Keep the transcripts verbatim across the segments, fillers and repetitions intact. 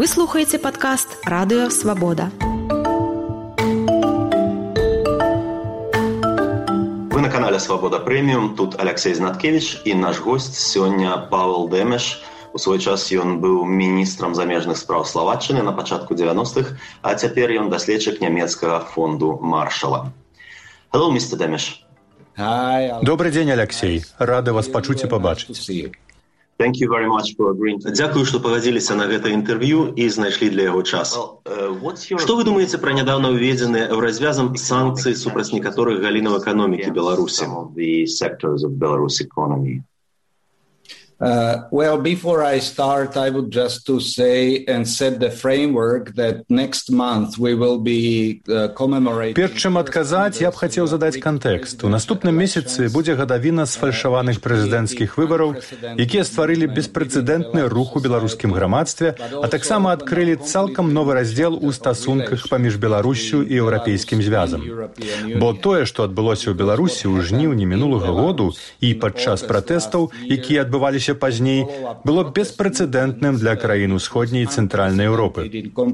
Вы слухаеце падкаст «Радыё Свабода». Вы на канале «Свабода Прэміум». Тут Алексей Знаткевич і наш гость сёння Павел Дэмеш. У свой час ён быў міністрам замежных спраў Славаччыны на пачатку дзевяностых, а цяпер ён даследчык нямецкага фонду Маршала. Hello, мистер Дэмеш. Добрый дзень, Алексей. Рады вас пачуць і пабачыць. Thank you very much for agreeing. Дзякую, што пагадзіліся на гэта інтэрв'ю і знайшлі для яго час. Well, uh, your... Што вы думаеце пра нядаўна ўведзеныя еўразвязам санкцыі супраць некаторых галінаў эканомікі Беларусі? Uh, well, before I start, I would just to say and set the framework that next month we will be uh, commemorating... Перш чым адказаць, я б хацеў задаць кантэкст. У наступным месяцы будзе гадавіна сфальшаваных прэзідэнцкіх выбараў, якія стварылі беспрэцэдэнтны рух у беларускім грамадстве, а таксама адкрылі цалкам новы раздзел у стасунках паміж Беларуссю і Еўрапейскім звязам. Бо тое, што адбылося ў Беларусі ў жніўні мінулага году і падчас пратэстаў, якія адбываліся пазней, было беспрэцэдэнтным для краін усходняй і цэнтральнай Еўропы.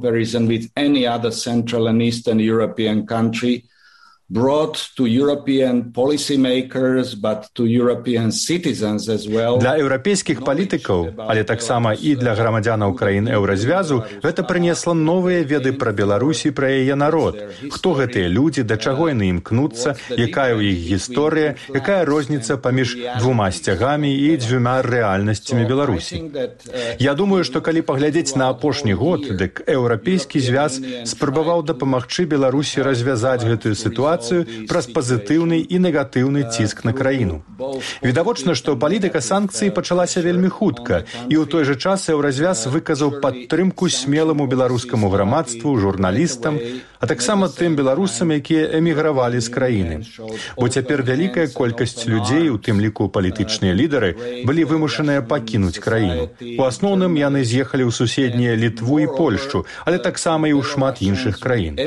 Brought to European policymakers, but to European citizens as well. Для еўрапейскіх палітыкаў, але таксама і для грамадзянаў краін еўразвязу, гэта прынесла новыя веды пра Беларусь і пра яе народ. Хто гэтыя людзі, да чаго яны імкнуцца, якая ў іх гісторыя, якая розніца паміж двума сцягамі і дзвюма рэальнасцямі Беларусі. Я думаю, што калі паглядзець на апошні год, дык еўрапейскі звяз спрабаваў дапамагчы Беларусі развязаць гэтую сітуацыю праз пазітыўны і негатыўны ціск на краіну. Відавочна, што палітыка санкцый пачалася вельмі хутка, і ў той жа час еўразвяз выказаў падтрымку смеламу беларускаму грамадству, журналістам, а таксама тым беларусам, якія эмігравалі з краіны. Бо цяпер вялікая колькасць людзей, у тым ліку палітычныя лідары, былі вымушаныя пакінуць краіну. У асноўным яны з'ехалі ў суседнія Літву і Польшчу, але таксама і ў шмат іншых краін.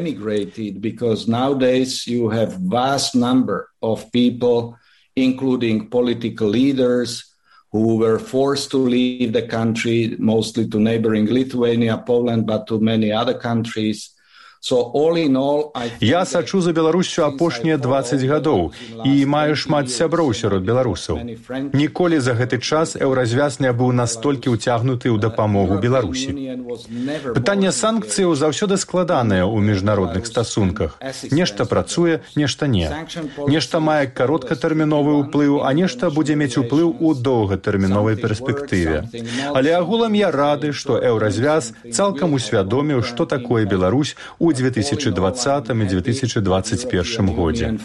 You have vast number of people, including political leaders, who were forced to leave the country, mostly to neighboring Lithuania, Poland, but to many other countries. So, all in all, I Я сачу за Беларуссю апошнія дваццаць гадоў і маю шмат сяброў сярод беларусаў. Ніколі за гэты час еўразвяз не быў настолькі ўцягнуты ў дапамогу Беларусі. Пытанне санкцыяў заўсёды складанае ў міжнародных стасунках. Нешта працуе, нешта не. Нешта мае кароткатэрміновы ўплыў, а нешта будзе мець уплыў у доўгатэрміновай перспектыве. Але агулам я рады, што еўразвяз цалкам усвядоміў, што такое Беларусь у две тысячи двадцатым і две тысячи двадцать первым годзе.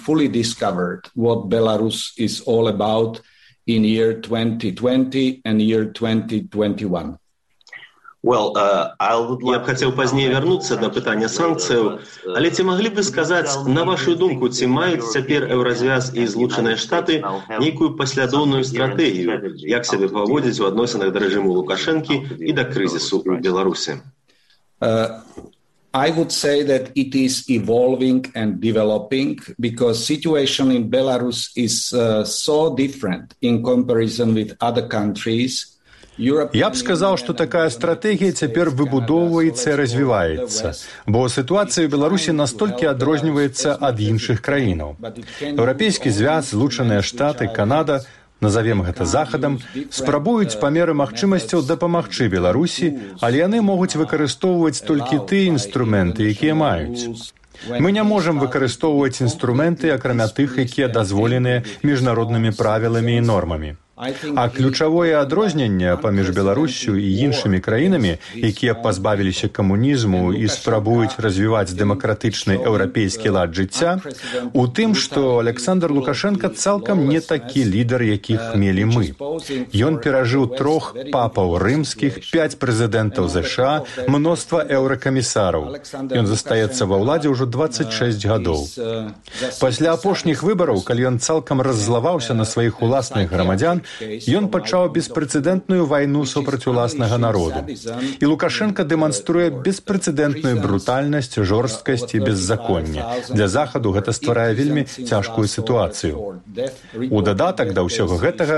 Well, uh, я б хацеў пазней вярнуцца да пытання санкцыяў, але ці маглі б вы сказаць, на вашу думку, ці маюць цяпер еўразвяз і Злучаныя Штаты нейкую паслядоўную стратэгію, як сябе паводзіць у адносінах да рэжыму Лукашэнкі і да крызісу ў Беларусі? Uh... I would say that it is evolving and developing because situation in Belarus is uh, so different in comparison with other countries. Я б сказаў, што такая стратэгія цяпер выбудоўваецца і развіваецца, бо сітуацыя ў Беларусі настолькі адрозніваецца ад іншых краінаў. Еўрапейскі звяз, Злучаныя Штаты, Канада, назовем гэта захадам, спрабуюць па меры магчымасцяў дапамагчы Беларусі, але яны могуць выкарыстоўваць толькі тыя інструменты, якія маюць. Мы не можам выкарыстоўваць інструменты, акрамя тых, якія дазволеныя міжнароднымі правіламі і нормамі. А ключавое адрозненне паміж Беларуссю і іншымі краінамі, якія пазбавіліся камунізму і спрабуюць развіваць дэмакратычны еўрапейскі лад жыцця, у тым, што Александр Лукашенко цалкам не такі лідар, якіх мелі мы. Ён перажыў трох папаў рымскіх, пяць прэзідэнтаў ЗША, мноства еўракамісараў. Ён застаецца ва ўладзе ўжо дваццаць шэсць гадоў. Пасля апошніх выбараў, калі ён цалкам раззлаваўся на сваіх уласных грамадзян, ён пачаў беспрэцэдэнтную вайну супраць уласнага народу. І Лукашенко дэманструе беспрэцэдэнтную брутальнасць, жорсткасць і беззаконне. Для Захаду гэта стварае вельмі цяжкую сітуацыю. У дадатак да ўсяго гэтага,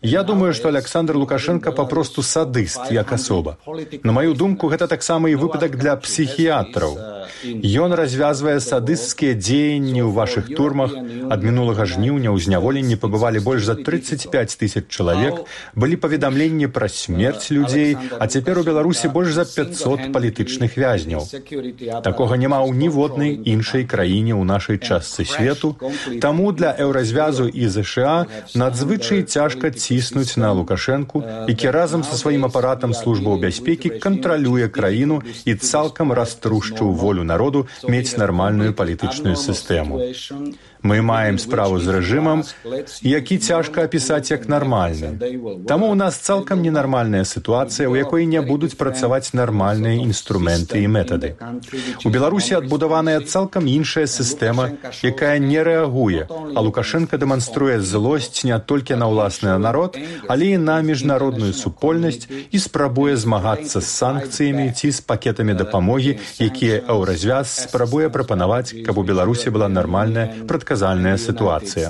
Я думаю, што Аляксандр Лукашенко папросту садыст, як асоба. На маю думку, гэта таксама і выпадак для псіхіятраў. Ён развязвае садысцкія дзеянні ў вашых турмах. Ад мінулага жніўня ў зняволенні пабывалі больш за трыццаць пяць тысяч чалавек, былі паведамленні пра смерць людзей, а цяпер у Беларусі больш за пяцьсот палітычных вязняў. Такога няма ў ніводнай іншай краіне ў нашай частцы свету, таму для еўразвязу і ЗША надзвычай цяжка ціснуць на Лукашэнку, які разам са сваім апаратам службаў бяспекі кантралюе краіну і цалкам раструшчыў волю народу мець нармальную палітычную сістэму. Мы маем справу з рэжымам, які цяжка апісаць як нармальны. Таму ў нас цалкам ненармальная сітуацыя, у якой не будуць працаваць нармальныя інструменты і метады. У Беларусі адбудаваная цалкам іншая сістэма, якая не рэагуе, а Лукашенко дэманструе злосць не толькі на ўласны народ, але і на міжнародную супольнасць і спрабуе змагацца з санкцыямі ці з пакетамі дапамогі, якія еўразвяз спрабуе прапанаваць, каб у Беларусі была нармальная прадказальная ситуация.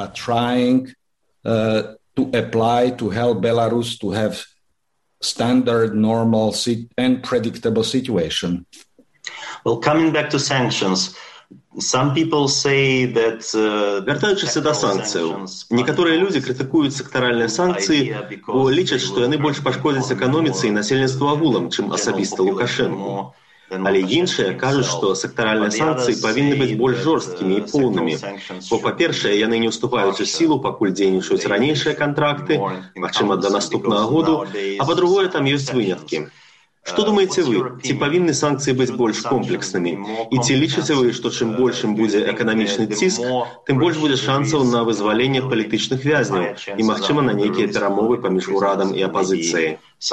Standard, normal, and predictable situation. Well, coming back to sanctions, some people say that... Uh, Вяртаючыся да санкцыяў, некаторыя людзі крытыкуюць сектаральныя санкцыі, бо лічаць, што яны больш пашкодзяць эканоміцы і насельніцтву агулам, чым асабіста Лукашэнку. Але іншыя кажуць, што сектаральныя санкцыі павінны быць больш жорсткімі і поўнымі. Бо, па-першае, яны не ўступаюць у сілу, пакуль дзейнічаюць ранейшыя кантракты, магчыма, да наступнага году, а па-другое, там ёсць выняткі. Што думаеце вы, ці павінны санкцыі быць больш комплекснымі? І ці лічыце вы, што чым большым будзе эканамічны ціск, тым больш будзе шансаў на вызваленне палітычных вязняў і, магчыма, на нейкія перамовы паміж урадам і апазіцыяй?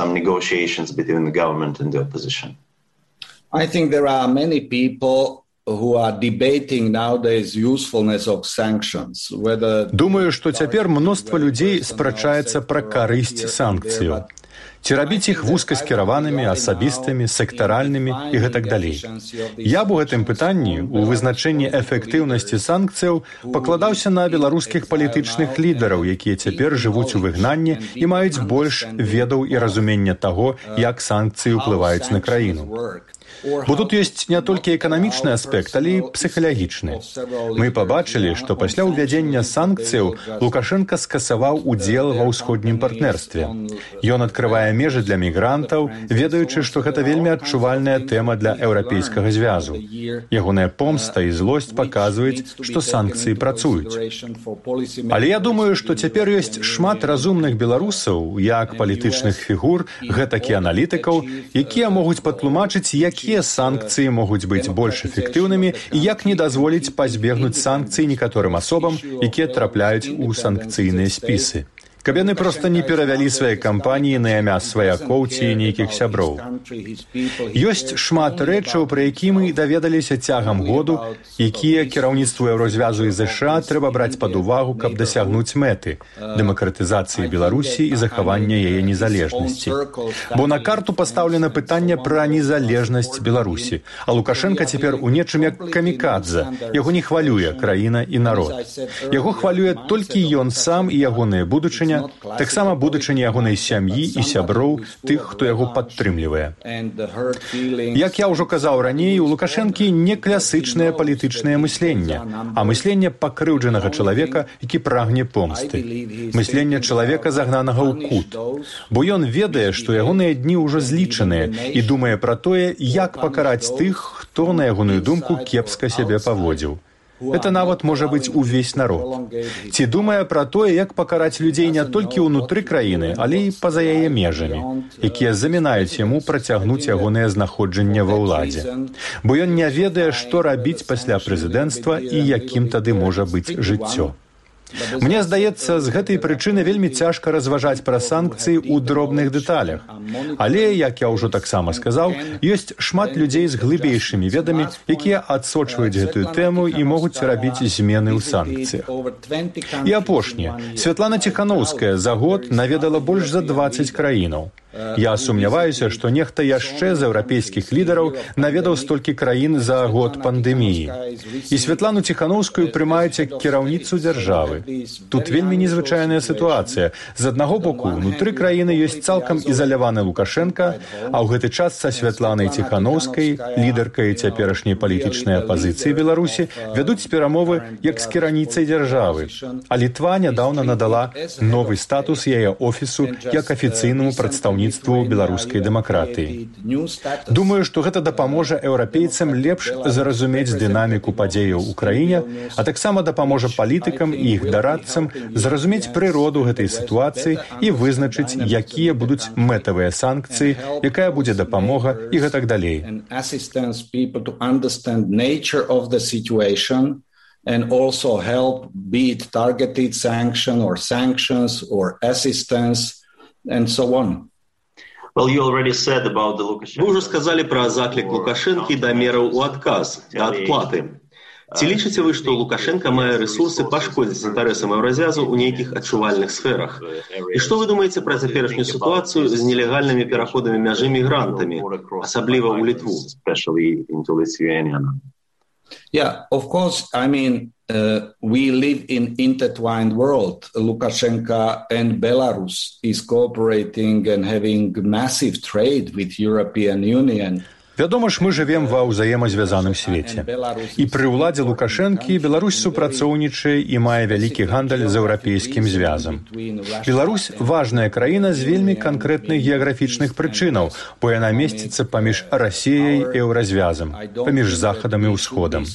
I think there are many people who are debating nowadays usefulness of sanctions. Whether... Думаю, што цяпер мноства людзей спрачаецца пра карысць санкцыяў. Ці рабіць іх вузкаскіраванымі, асабістымі, сектаральнымі і гэтак далей. Я б у гэтым пытанні, у вызначэнні эфектыўнасці санкцыяў, пакладаўся на беларускіх палітычных лідараў, якія цяпер жывуць у выгнанні і маюць больш ведаў і разумення таго, як санкцыі ўплываюць на краіну. Бо тут ёсць не толькі эканамічны аспект, але і псіхалагічны. Мы пабачылі, што пасля ўвядзення санкцыяў Лукашенко скасаваў удзел ва ўсходнім партнерстве. Ён адкрывае межы для мігрантаў, ведаючы, што гэта вельмі адчувальная тэма для еўрапейскага звязу. Ягоная помста і злосць паказваюць, што санкцыі працуюць. Але я думаю, што цяпер ёсць шмат разумных беларусаў, як палітычных фігур, гэтак і аналітыкаў, якія могуць патлумачыць, якія санкцыі могуць быць больш эфектыўнымі і як не дазволіць пазбегнуць санкцый некаторым асобам, якія трапляюць у санкцыйныя спісы. Каб яны проста не перавялі свае кампаніі на імя сваякоў ці нейкіх сяброў. Ёсць шмат рэчаў, пра які мы даведаліся цягам году, якія кіраўніцтву еўразвязу і ЗША трэба браць пад увагу, каб дасягнуць мэты дэмакратызацыі Беларусі і захавання яе незалежнасці. Бо на карту пастаўлена пытанне пра незалежнасць Беларусі, а Лукашенко цяпер у нечым як камікадзе. Яго не хвалюе краіна і народ. Яго хвалюе толькі ён сам і ягоная будучыня, таксама будучыня ягонай сям'і і сяброў, тых, хто яго падтрымлівае. Як я ўжо казаў раней, у Лукашэнкі не класычнае палітычнае мысленне, а мысленне пакрыўджанага чалавека, які прагне помсты. Мысленне чалавека, загнанага ў кут. Бо ён ведае, што ягоныя дні ўжо злічаныя і думае пра тое, як пакараць тых, хто, на ягоную думку, кепска сябе паводзіў. Это нават можа быць увесь народ. Ці думае пра тое, як пакараць людзей не толькі ўнутры краіны, але і па-за яе межамі, якія замінаюць яму працягнуць ягонае знаходжанне ва ўладзе. Бо ён не ведае, што рабіць пасля прэзідэнцтва і якім тады можа быць жыццё. Мне здаецца, з гэтай прычыны вельмі цяжка разважаць пра санкцыі ў дробных дэталях. Але, як я ўжо таксама сказаў, ёсць шмат людзей з глыбейшымі ведамі, якія адсочваюць гэтую тэму і могуць рабіць змены ў санкцыях. І апошняе. Святлана Ціханаўская за год наведала больш за дваццаць краінаў. Я сумняваюся, што нехта яшчэ з еўрапейскіх лідараў наведаў столькі краін за год пандэміі. І Святлану Ціханаўскую прымаюць як кіраўніцу дзяржавы. Тут вельмі незвычайная сітуацыя. З аднаго боку, унутры краіны ёсць цалкам ізаляваны Лукашенка, а ў гэты час са Святланай Ціханаўскай, лідаркай цяперашняй палітычнай апазіцыі Беларусі, вядуць перамовы як з кіраўніцай дзяржавы. А Літва нядаўна надала новы статус яе офісу як афіцыйнаму прадстаўніцтву беларускай дэмакратыі. Думаю, што гэта дапаможа еўрапейцам лепш зразумець дынаміку падзеяў у краіне, а таксама дапаможа палітыкам і іх дарадцам зразумець прыроду гэтай сітуацыі і вызначыць, якія будуць мэтавыя санкцыі, якая будзе дапамога і гэтак далей. And also help be it targeted sanction or sanctions or assistance and so on. Well, you already said about the Lukashenko. Вы уже сказали про заклик Лукашенки до мераў у адказ, да адплаты. Ці лічыце вы, што Лукашенко мае рэсурсы пашкодзіць інтарэсам еўразвязу ў нейкіх адчувальных сферах? І што вы думаеце пра цяперашнюю сітуацыю з нелегальнымі пераходамі мяжы мігрантамі, асабліва ў Літву? Yeah, of course, I mean, uh, we live in intertwined world. Lukashenko and Belarus is cooperating and having massive trade with European Union. Вядома ж, мы жывем ва ўзаемазвязаным свеце. І пры ўладзе Лукашэнкі Беларусь супрацоўнічае і мае вялікі гандаль з еўрапейскім звязам. Беларусь – важная краіна з вельмі канкрэтных геаграфічных прычынаў, бо яна месціцца паміж Расіяй і еўразвязам, паміж Захадам і Ўсходам.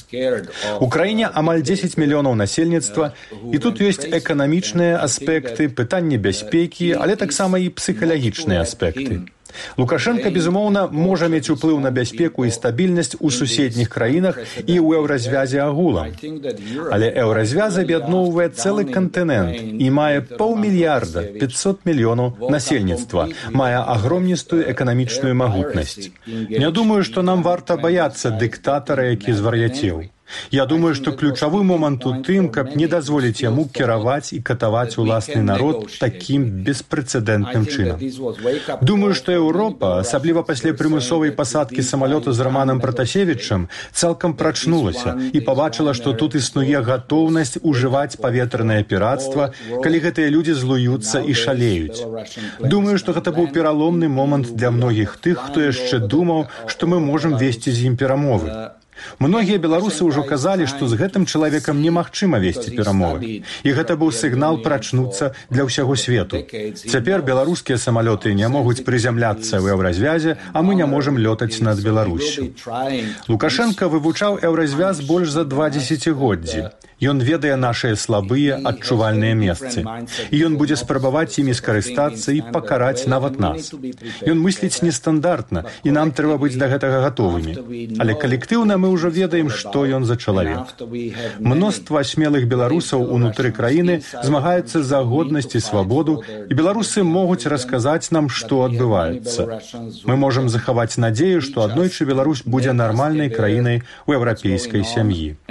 У краіне амаль дзесяць мільёнаў насельніцтва, і тут ёсць эканамічныя аспекты, пытанні бяспекі, але таксама і псіхалагічныя аспекты. Лукашенко, безумоўна, можа мець уплыў на бяспеку і стабільнасць у суседніх краінах і ў еўразвязе агулам. Але еўразвяз аб'ядноўвае цэлы кантынент і мае паўмільярда пятьсот мільёнаў насельніцтва, мае агромністую эканамічную магутнасць. Не думаю, што нам варта баяцца дыктатара, які звар'яцеў. Я думаю, што ключавы момант у тым, каб не дазволіць яму кіраваць і катаваць уласны народ такім беспрэцэдэнтным чынам. Думаю, што Еўропа, асабліва пасля прымусовай пасадкі самалёта з Раманам Пратасевічам, цалкам прачнулася і пабачыла, што тут існуе гатоўнасць ужываць паветранае пірацтва, калі гэтыя людзі злуюцца і шалеюць. Думаю, што гэта быў пераломны момант для многіх тых, хто яшчэ думаў, што мы можам весці з ім перамовы. Многія беларусы ўжо казалі, што з гэтым чалавекам немагчыма весці перамовы. І гэта быў сігнал прачнуцца для ўсяго свету. Цяпер беларускія самалёты не могуць прызямляцца ў еўразвязе, а мы не можам лётаць над Беларуссю. Лукашенко вывучаў еўразвяз больш за два дзесяцігоддзі. Ён ведае нашыя слабыя, адчувальныя месцы. І ён будзе спрабаваць імі скарыстацца і пакараць нават нас. Ён мысліць нестандартна, і нам трэба быць да гэтага гатовымі. Але калектыўна мы ўжо ведаем, што ён за чалавек. Мноства смелых беларусаў унутры краіны змагаюцца за годнасць і свабоду, і беларусы могуць расказаць нам, што адбываецца. Мы можам захаваць надзею, што аднойчы Беларусь будзе нармальнай краінай у еўрапейскай сям'і.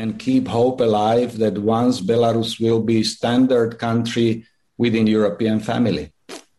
That once Belarus will be standard country within European family.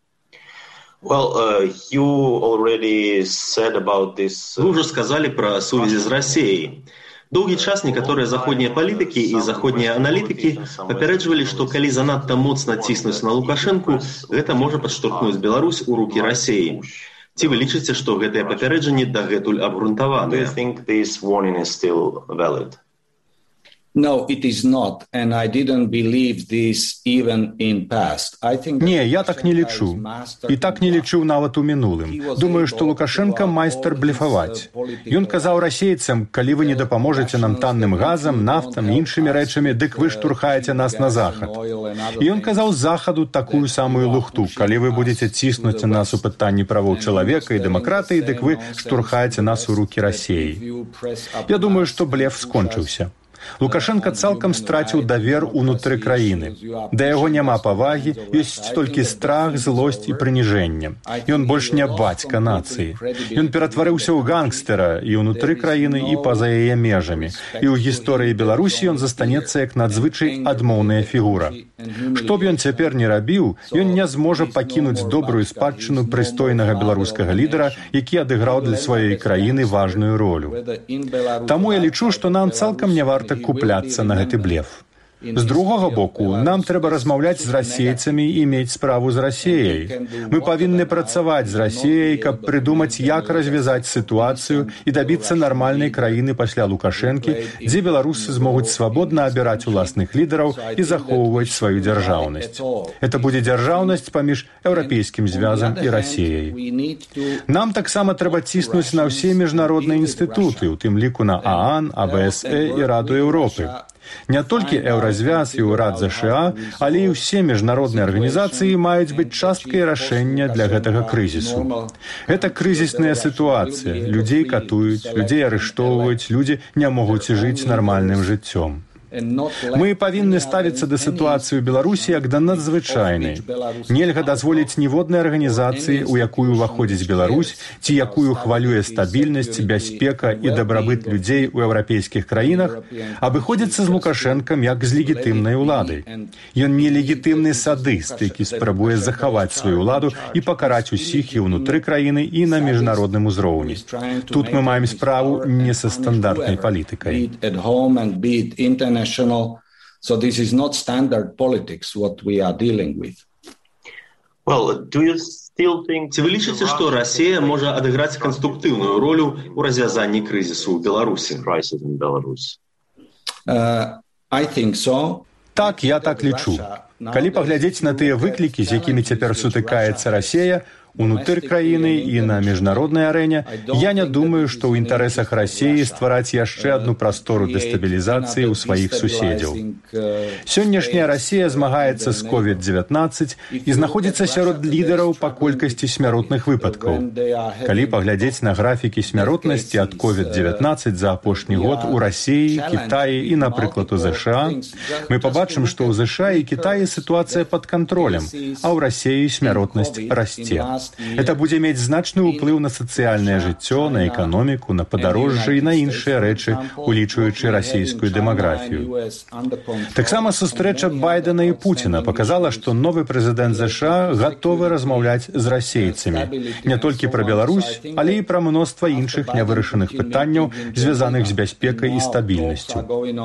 Well, uh, you already said about this. Вы уже сказали про сувязі з Расіяй. Доўгі час некаторыя заходнія палітыкі і заходнія аналітыкі папярэджвалі, што калі занадта моцна ціснуць на Лукашэнку, гэта можа падштурхнуць Беларусь у рукі Расіі. Ці вы лічыце, што гэтыя папярэджанні дагэтуль абгрунтаваныя? Do you think this warning is still valid? No, it is not, and I didn't believe this even in past. I think Не, я так не лічу. І так не лічыў нават у мінулым. Думаю, што Лукашенко майстар блефаваць. Ён казаў расейцам, калі вы не дапаможаце нам танным газам, нафтам, іншымі рэчамі, дык вы штурхаеце нас на захад. І ён казаў захаду такую самую лухту. Калі вы будзеце ціснуць нас у пытанні правоў чалавека і дэмакратыі, дык вы штурхаеце нас у рукі Расіі. Я думаю, што блеф скончыўся. Лукашенко цалкам страціў давер унутры краіны. Да яго няма павагі, ёсць толькі страх, злосць і прыніжэнне. Ён больш не бацька нацыі. Ён ператварыўся ў гангстера і ўнутры краіны, і па-за яе межамі. І ў гісторыі Беларусі ён застанецца як надзвычай адмоўная фігура. Што б ён цяпер не рабіў, ён не зможа пакінуць добрую спадчыну прыстойнага беларускага лідара, які адыграў для сваёй краіны важную ролю. Таму я лічу, што нам цалкам не варта купляцца на гэты блеф. З другога боку, нам трэба размаўляць з расейцамі і мець справу з Расіяй. Мы павінны працаваць з Расіяй, каб прыдумаць, як развязаць сітуацыю і дабіцца нармальнай краіны пасля Лукашэнкі, дзе беларусы змогуць свабодна абіраць уласных лідараў і захоўваць сваю дзяржаўнасць. Это будзе дзяржаўнасць паміж Еўрапейскім звязам і Расіяй. Нам таксама трэба ціснуць на ўсе міжнародныя інстытуты, у тым ліку на ААН, АБСЭ і Раду Еўропы. Не толькі Еўразвяз і ўрад ЗША, але і ўсе міжнародныя арганізацыі маюць быць часткай рашэння для гэтага крызісу. Гэта крызісная сітуацыя. Людзей катуюць, людзей арыштоўваюць, людзі не могуць жыць нармальным жыццём. Мы павінны ставіцца да сітуацыі ў Беларусі як да надзвычайнай. Нельга дазволіць ніводнай арганізацыі, у якую ўваходзіць Беларусь, ці якую хвалюе стабільнасць, бяспека і дабрабыт людзей у еўрапейскіх краінах, абыходзіцца з Лукашэнкам як з легітымнай уладай. Ён нелегітымны садыст, які спрабуе захаваць сваю ўладу і пакараць усіх і ўнутры краіны, і на міжнародным узроўні. Тут мы маем справу не са стандартнай палітыкай. So this is not standard politics what we are dealing with. Well, do you still think... Ці вы лічыце, што Расія можа адыграць канструктыўную ролю ў развязанні крызісу ў Беларусі? Uh, I think so. Так, я так лічу. Калі паглядзець на тыя выклікі, з якімі цяпер сутыкаецца Расія, унутры краіны і на міжнароднай арэне, я не думаю, што ў інтарэсах Расіі ствараць яшчэ адну прастору дэстабілізацыі ў сваіх суседзяў. Сённяшняя Расія змагаецца з ковід дзевятнаццаць і знаходзіцца сярод лідараў па колькасці смяротных выпадкаў. Калі паглядзець на графікі смяротнасці ад ковід дзевятнаццаць за апошні год у Расіі, Кітаі і, напрыклад, у ЗША, мы пабачым, што ў ЗША і Кітаі сітуацыя пад кантролем, а ў Расіі смяротнасць расце. Это будзе мець значны ўплыў на сацыяльнае жыццё, на эканоміку, на падарожжа і на іншыя рэчы, улічваючы расійскую дэмаграфію. Таксама сустрэча Байдена і Пуціна паказала, што новы прэзідэнт ЗША гатовы размаўляць з расейцамі. Не толькі пра Беларусь, але і пра мноства іншых нявырашаных пытанняў, звязаных з бяспекай і стабільнасцю.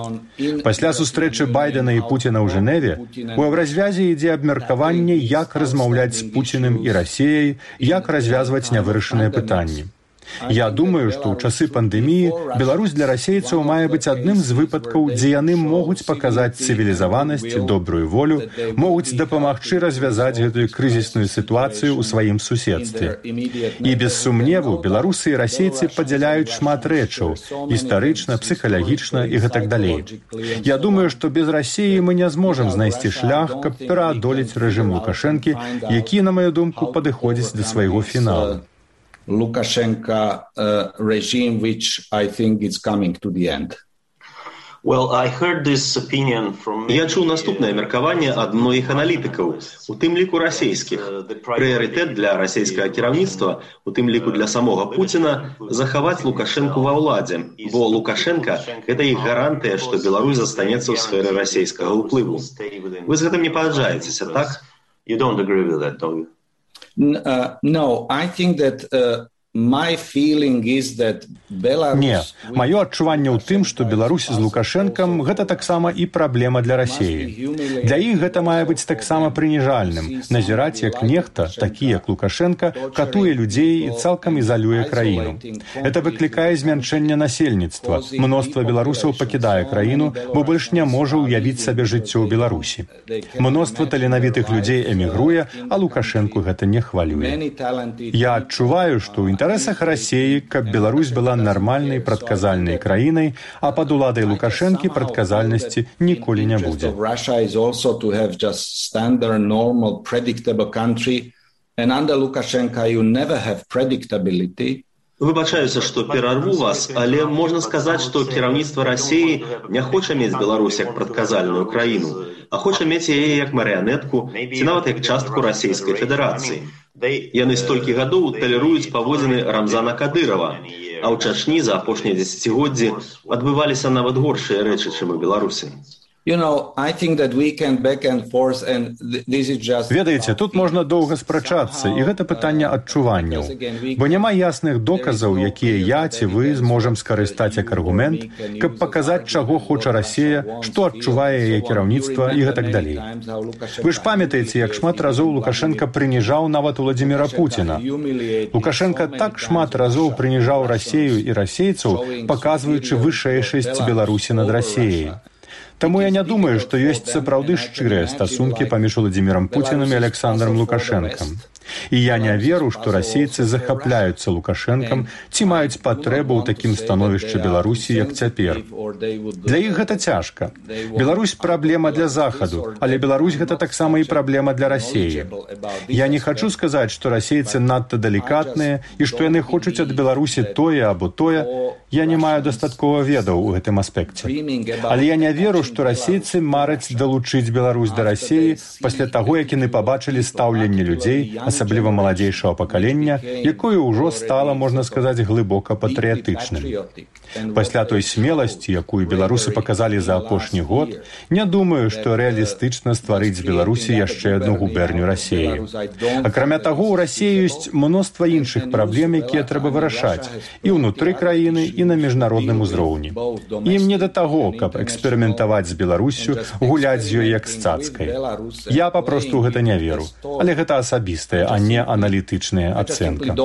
Пасля сустрэчы Байдена і Пуціна ў Жэневе у Еўразвязе ідзе абмеркаванне, як размаўляць з Пуціным і Расіяй, як развязваць нявырашаныя пытанні. Я думаю, што ў часы пандэміі Беларусь для расейцаў мае быць адным з выпадкаў, дзе яны могуць паказаць цывілізаванасць, добрую волю, могуць дапамагчы развязаць гэтую крызісную сітуацыю ў сваім суседстве. І без сумневу беларусы і расейцы падзяляюць шмат рэчаў, гістарычна, псіхалагічна і гэтак далей. Я думаю, што без Расіі мы не зможам знайсці шлях, каб пераадолець рэжым Лукашэнкі, які, на маю думку, падыходзіць да свайго фіналу. Lukashenko uh, regime, which I think is coming to the end. Well, I heard this opinion from... Я чуў наступнае меркаванне ад многіх аналітыкаў, у тым ліку расійскіх. Прыярытэт для расійскага кіраўніцтва, у тым ліку для самога Пуціна, захаваць Лукашэнку ва ўладзе, бо Лукашенка – гэта іх гарантыя, што Беларусь застанецца ў сферы расійскага ўплыву. Вы з гэтым не пагаджаецеся, так? You don't agree with that, don't you? Uh, no, I think that uh, my feeling is that Belarus... Не, маё адчуванне ў тым, што Беларусь з Лукашэнкам – гэта таксама і праблема для Расіі. Для іх гэта мае быць таксама прыніжальным, назіраць, як нехта, такі як Лукашенка, катуе людзей і цалкам ізалюе краіну. Это выклікае змяншэнне насельніцтва. Мноства беларусаў пакідае краіну, бо больш не можа ўявіць сабе жыццё ў Беларусі. Мноства таленавітых людзей эмігруе, а Лукашэнку гэта не хвалюе. Я адчуваю, што ў інтарэсах Расіі, каб Беларусь была нармальнай прадказальнай краінай, а пад уладай Лукашэнкі прадказальнасці ніколі не будзе. Russia is also to have just standard, normal, predictable country, and under Lukashenko you never have predictability. Выбачаюся, што перарву вас, але можна сказаць, што кіраўніцтва Расіі не хоча мець Беларусь як прадказальную краіну, а хоча мець яе як марыянетку ці нават як частку Расійскай Федэрацыі. Яны столькі гадоў талеруюць паводзіны Рамзана Кадырова, а ў Чачні за апошнія дзесяцігоддзі адбываліся нават горшыя рэчы, чым у Беларусі. You know, I think that we can back and forth, and this is just... Ведаеце, тут можна доўга спрачацца, і гэта пытанне адчуванняў. Бо няма ясных доказаў, якія я ці вы зможам скарыстаць як аргумент, каб паказаць, чаго хоча Расія, што адчувае яе кіраўніцтва і гэтак далей. Вы ж памятаеце, як шмат разоў Лукашенка прыніжаў нават Уладзіміра Пуціна. Лукашенка так шмат разоў прыніжаў Расію і расейцаў, паказваючы вышэйшасць Беларусі над Расіяй. Таму я не думаю, што ёсць сапраўды шчырыя стасункі паміж Уладзімірам Пуцінам і Александрам Лукашэнкам. І я не веру, што расейцы захапляюцца Лукашэнкам ці маюць патрэбу ў такім становішчы Беларусі, як цяпер. Для іх гэта цяжка. Беларусь – праблема для Захаду, але Беларусь – гэта таксама і праблема для Расіі. Я не хачу сказаць, што расейцы надта далікатныя і што яны хочуць ад Беларусі тое або тое. Я не маю дастаткова ведаў у гэтым аспекце. Але я не веру, што расейцы мараць далучыць Беларусь да Расіі пасля таго, як яны пабачылі стаўленне людзей, асабліва маладзейшага пакалення, якое ўжо стала, можна сказаць, глыбока патрыятычным. Пасля той смеласці, якую беларусы паказалі за апошні год, не думаю, што рэалістычна стварыць з Беларусі яшчэ адну губерню Расіі. Акрамя таго, у Расіі ёсць мноства іншых праблем, якія трэба вырашаць і ўнутры краіны, і на міжнародным узроўні. Ім не да таго, каб эксперыментаваць з Беларуссю, гуляць з ёй як з цацкай. Я папросту гэта не веру, але гэта асабістая, а не аналітычная ацэнка.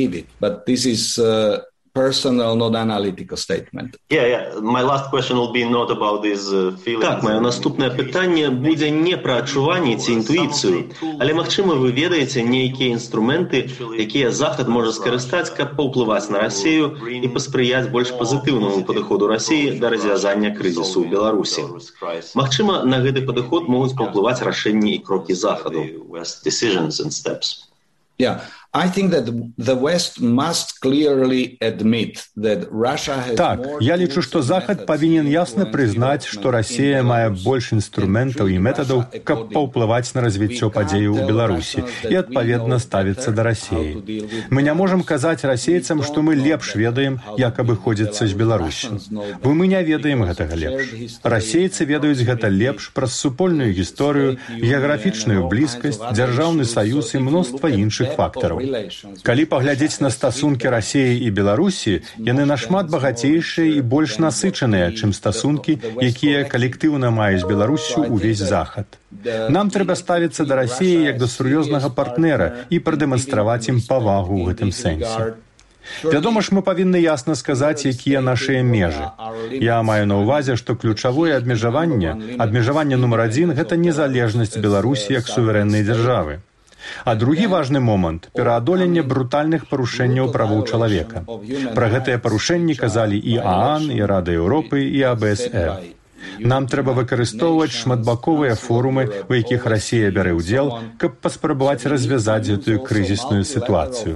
Personal, not analytical statement. Yeah, yeah. My last question will be not about these feelings. Так, маё наступнае пытанне будзе не пра адчуванне ці інтуіцыю, але, магчыма, вы ведаеце нейкія інструменты, якія Захад можа скарыстаць, каб паўплываць на Расію і паспрыяць больш пазітыўнаму падыходу Расіі да развязання крызісу ў Беларусі. Магчыма, на гэты падыход могуць паўплываць рашэнні і крокі Захаду. Decisions and steps. Yeah. I think that the West must clearly admit that Russia has Так, я лічу, што Захад павінен ясна прызнаць, што Расія мае больш інструментаў і метадаў, каб паўплываць на развіццё падзеяў у Беларусі і, адпаведна, ставіцца да Расіі. Мы не можам казаць расейцам, што мы лепш ведаем, як абыходзіцца з Беларусю. Бо мы не ведаем гэтага лепш. Расейцы ведаюць гэта лепш праз супольную гісторыю, геаграфічную блізкасць, дзяржаўны саюз і мноства іншых фактараў. Калі паглядзець на стасункі Расіі і Беларусі, яны нашмат багацейшыя і больш насычаныя, чым стасункі, якія калектыўна мае з Беларуссю ўвесь Захад. Нам трэба ставіцца да Расіі як да сур'ёзнага партнера і прадэманстраваць ім павагу ў гэтым сэнсе. Вядома ж, мы павінны ясна сказаць, якія нашыя межы. Я маю на ўвазе, што ключавое абмежаванне, абмежаванне нумар адзін – гэта незалежнасць Беларусі як суверэннай дзяржавы. А другі важны момант – пераадоленне брутальных парушэнняў правоў чалавека. Пра гэтыя парушэнні казалі і ААН, і Рада Еўропы, і А Б С Э. Нам трэба выкарыстоўваць шматбаковыя форумы, у якіх Расія бярэ ўдзел, каб паспрабаваць развязаць гэтую крызісную сітуацыю.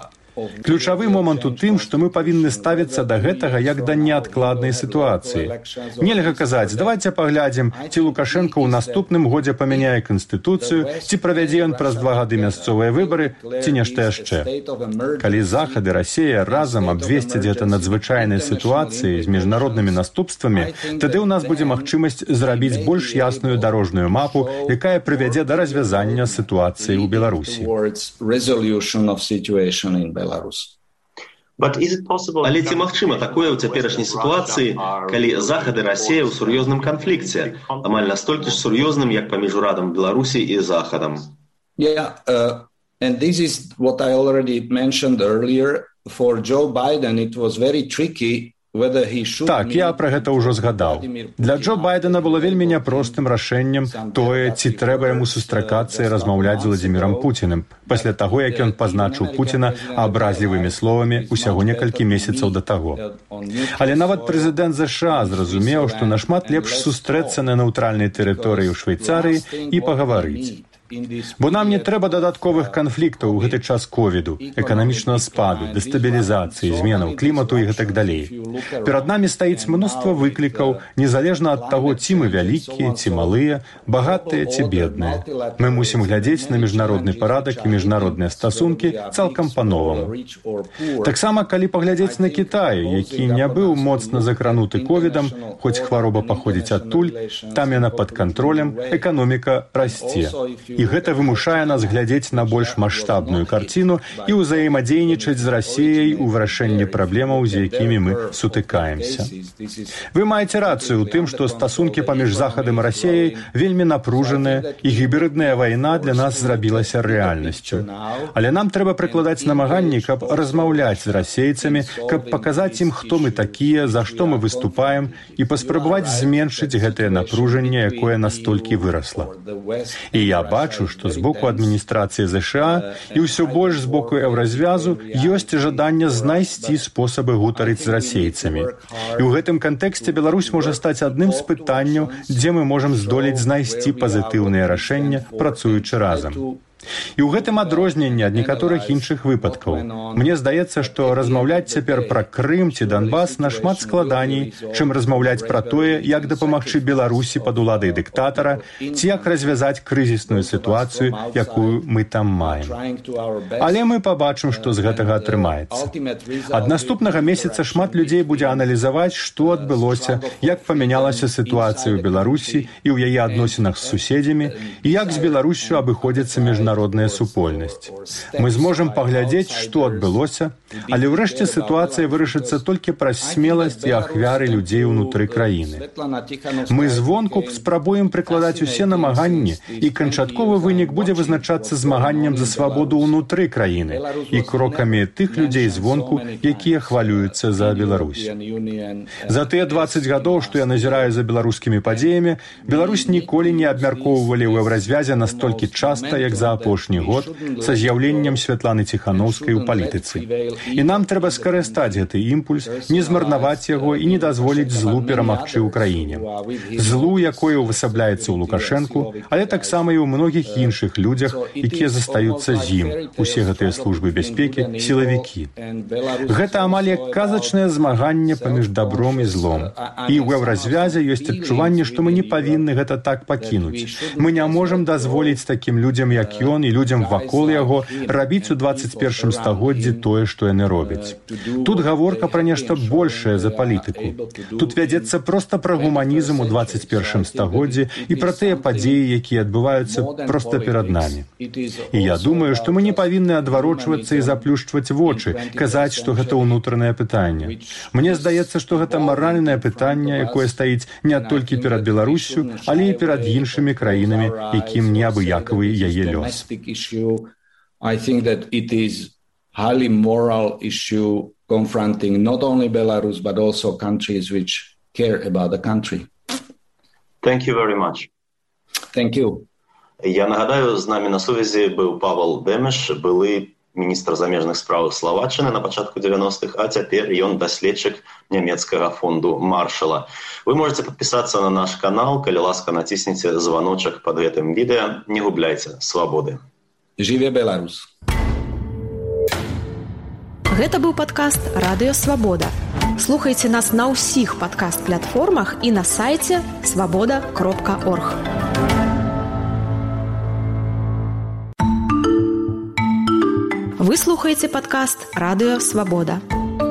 Ключавы момант у тым, што мы павінны ставіцца да гэтага як да неадкладнай сітуацыі. Нельга казаць, давайце паглядзім, ці Лукашенка ў наступным годзе памяняе канстытуцыю, ці правядзе ён праз два гады мясцовыя выбары, ці нешта яшчэ. Калі Захад і Расія разам абвесцяць гэта надзвычайнай сітуацыі з міжнароднымі наступствамі, тады ў нас будзе магчымасць зрабіць больш ясную дарожную мапу, якая прывядзе да развязання сітуацыі ў Беларусі. Але ці магчыма такое ў цяперашняй сітуацыі, калі Захад і Расія ў сур'ёзным канфлікце, амаль настолькі ж сур'ёзным, як паміж урадам Беларусі і Захадам? Yeah, uh, and this is what I already mentioned earlier. For Joe Biden, it was very tricky. Так, я пра гэта ўжо згадаў. Для Джо Байдена было вельмі няпростым рашэннем тое, ці трэба яму сустракацца і размаўляць з Уладзімірам Пуціним, пасля таго, як ён пазначыў Пуціна абразлівымі словамі ўсяго некалькі месяцаў да таго. Але нават прэзідэнт ЗША зразумеў, што нашмат лепш сустрэцца на нейтральнай тэрыторыі ў Швейцарыі і пагаварыць. Бо нам не трэба дадатковых канфліктаў у гэты час ковіду, эканамічнага спаду, дэстабілізацыі, зменаў клімату і гэтак далей. Перад намі стаіць мноства выклікаў, незалежна ад таго, ці мы вялікія, ці малыя, багатыя ці бедныя. Мы мусім глядзець на міжнародны парадак і міжнародныя стасункі цалкам па-новаму. Таксама, калі паглядзець на Кітай, які не быў моцна закрануты ковідам, хоць хвароба паходзіць адтуль, там яна пад кантролем, эканоміка расце. І гэта вымушае нас глядзець на больш маштабную карціну і ўзаемадзейнічаць з Расіяй у вырашэнні праблемаў, з якімі мы сутыкаемся. Вы маеце рацыю ў тым, што стасункі паміж Захадам і Расіяй вельмі напружаныя, і гібридная вайна для нас зрабілася рэальнасцю. Але нам трэба прыкладаць намаганні, каб размаўляць з расейцамі, каб паказаць ім, хто мы такія, за што мы выступаем, і паспрабаваць зменшыць гэтае напружанне, якое настолькі вырасла. І я бачу, што з боку адміністрацыі ЗША і ўсё больш з боку Еўразвязу ёсць жаданне знайсці спосабы гутарыць з расейцамі. І ў гэтым кантэксце Беларусь можа стаць адным з пытанняў, дзе мы можам здолець знайсці пазітыўныя рашэння, працуючы разам. І ў гэтым адрозненне ад некаторых іншых выпадкаў. Мне здаецца, што размаўляць цяпер пра Крым ці Донбас нашмат складаней, чым размаўляць пра тое, як дапамагчы Беларусі пад уладай дыктатара, ці як развязаць крызісную сітуацыю, якую мы там маем. Але мы пабачым, што з гэтага атрымаецца. Ад наступнага месяца шмат людзей будзе аналізаваць, што адбылося, як памянялася сітуацыя ў Беларусі і ў яе адносінах з суседзямі, і як з Беларуссю абыходзіцца міжнародная народная супольнасць. Мы зможам паглядзець, што адбылося, але ўрэшце сітуацыя вырашыцца толькі праз смеласць і ахвяры людзей унутры краіны. Мы звонку спрабуем прыкладаць усе намаганні, і канчатковы вынік будзе вызначацца змаганнем за свабоду ўнутры краіны і крокамі тых людзей звонку, якія хвалююцца за Беларусь. За тыя дваццаць гадоў, што я назіраю за беларускімі падзеямі, Беларусь ніколі не абмяркоўвалі ў Еўразвязе настолькі часта, як за апошні год са з'яўленнем Святланы Ціханаўскай у палітыцы. І нам трэба скарыстаць гэты імпульс, не змарнаваць яго і не дазволіць злу перамагчы ў краіне. Злу, якое ўвасабляецца ў Лукашэнку, але таксама і ў многіх іншых людзях, якія застаюцца з ім, усе гэтыя службы бяспекі, сілавікі. Гэта амаль як казачнае змаганне паміж дабром і злом. І ў Еўразвязе ёсць адчуванне, што мы не павінны гэта так пакінуць. Мы не можам дазволіць такім людзям, як ён, і людзям вакол яго рабіць у дваццаць першым стагоддзі тое, што яны робяць. Тут гаворка пра нешта большае за палітыку. Тут вядзецца проста пра гуманізм у дваццаць першым стагоддзі і пра тыя падзеі, якія адбываюцца проста перад намі. І я думаю, што мы не павінны адварочвацца і заплюшчваць вочы, казаць, што гэта ўнутранае пытанне. Мне здаецца, што гэта маральнае пытанне, якое стаіць не толькі перад Беларуссю, але і перад іншымі краінамі, якім неабыякавы яе лёс. I think that it is highly moral issue confronting not only Belarus but also countries which care about the country. Thank you very much. Thank you. Я нагадаю, з намі на сувязі быў Павел Дэмеш, былы міністр замежных справ Словаччыны на пачатку дзевяностых, а цяпер ён даследчык нямецкага фонду Маршала. Вы можете подписаться на наш канал, калі ласка націсніце званочак под гэтым відэа. Не губляйце свабоды. Жыве Беларус! Гэта быў падкаст «Радыё Свабода». Слухайце нас на ўсіх падкаст-платформах і на сайце свабода кропка орг. Вы слухаеце падкаст «Радыё Свабода».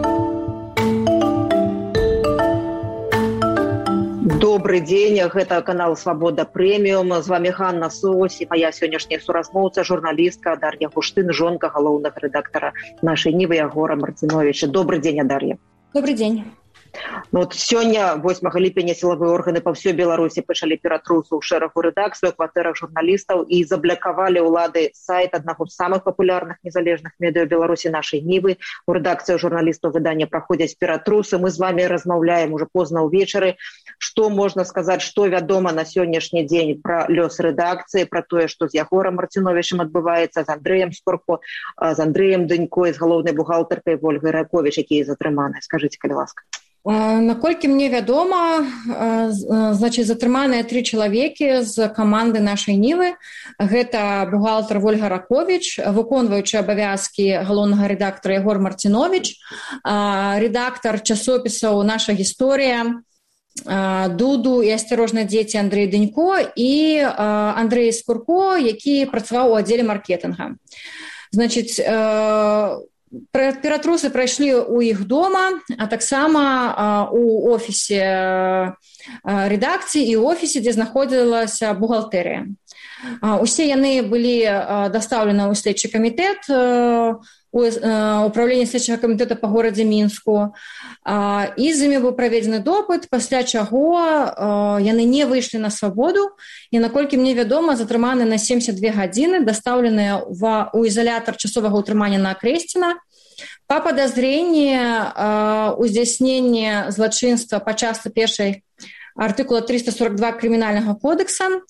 Добрый дзень, гэта канал «Свабода Прэміум». З вами Ганна Сось і моя сённяшняя суразмоўца, журналістка Дар'я Гуштын, жонка галоўнага рэдактара нашай Нівы Ягора Марціновіча. Добрый дзень, Дар'я. Добрый дзень. Ну, вот сёння, восьмага ліпеня, сілавыя органы па ўсёй Беларусі пачалі ператрусу ў шэрагу рэдакцый, у кватэрах журналістаў і заблакавалі ўлады сайт аднаго з самых папулярных незалежных медыа Беларусі нашай Нівы. У рэдакцыі журналістаў выдання праходзяць ператрусы. Мы з вами размаўляем уже позна ўвечары. Што можна сказаць, што вядома на сённяшні дзень пра лёс рэдакцыі, пра тое, што з Ягорам Марціновічам адбываецца, з Андрэем Скорко, з Андрэем Дынько, з галоўнай бухгалтаркай Вольгай Раковіч, якія затрыманыя. Скажыце, калі ласка. Наколькі мне вядома, значыць, затрыманыя тры чалавекі з каманды нашай Нівы. Гэта бухгалтар Вольга Раковіч, выконваючы абавязкі галоўнага рэдактара Егор Марціновіч, рэдактар часопісаў «Наша гісторыя», «Дуду» і «Асцярожна, дзеці» Андрэй Дынько і Андрэй Скурко, які працаваў у аддзеле маркетинга. Значыць, ператрусы прайшлі ў іх дома, а таксама у офісе рэдакцыі і ў офісе, дзе знаходзілася бухгалтэрыя. Усе яны былі дастаўлены ў следчы камітэт, у управленні следчага камітэта па горадзе Мінску, і з імі быў праведзены допыт, пасля чаго яны не выйшлі на свабоду, і, наколькі мне вядома, затрыманы на семьдесят две гадзіны, дастаўленыя ў ізалятар часовага ўтрымання на Акрэсціна па падазрэнні ў здзяйсненні злачынства па частцы першай артыкула триста сорок два крымінальнага кодекса.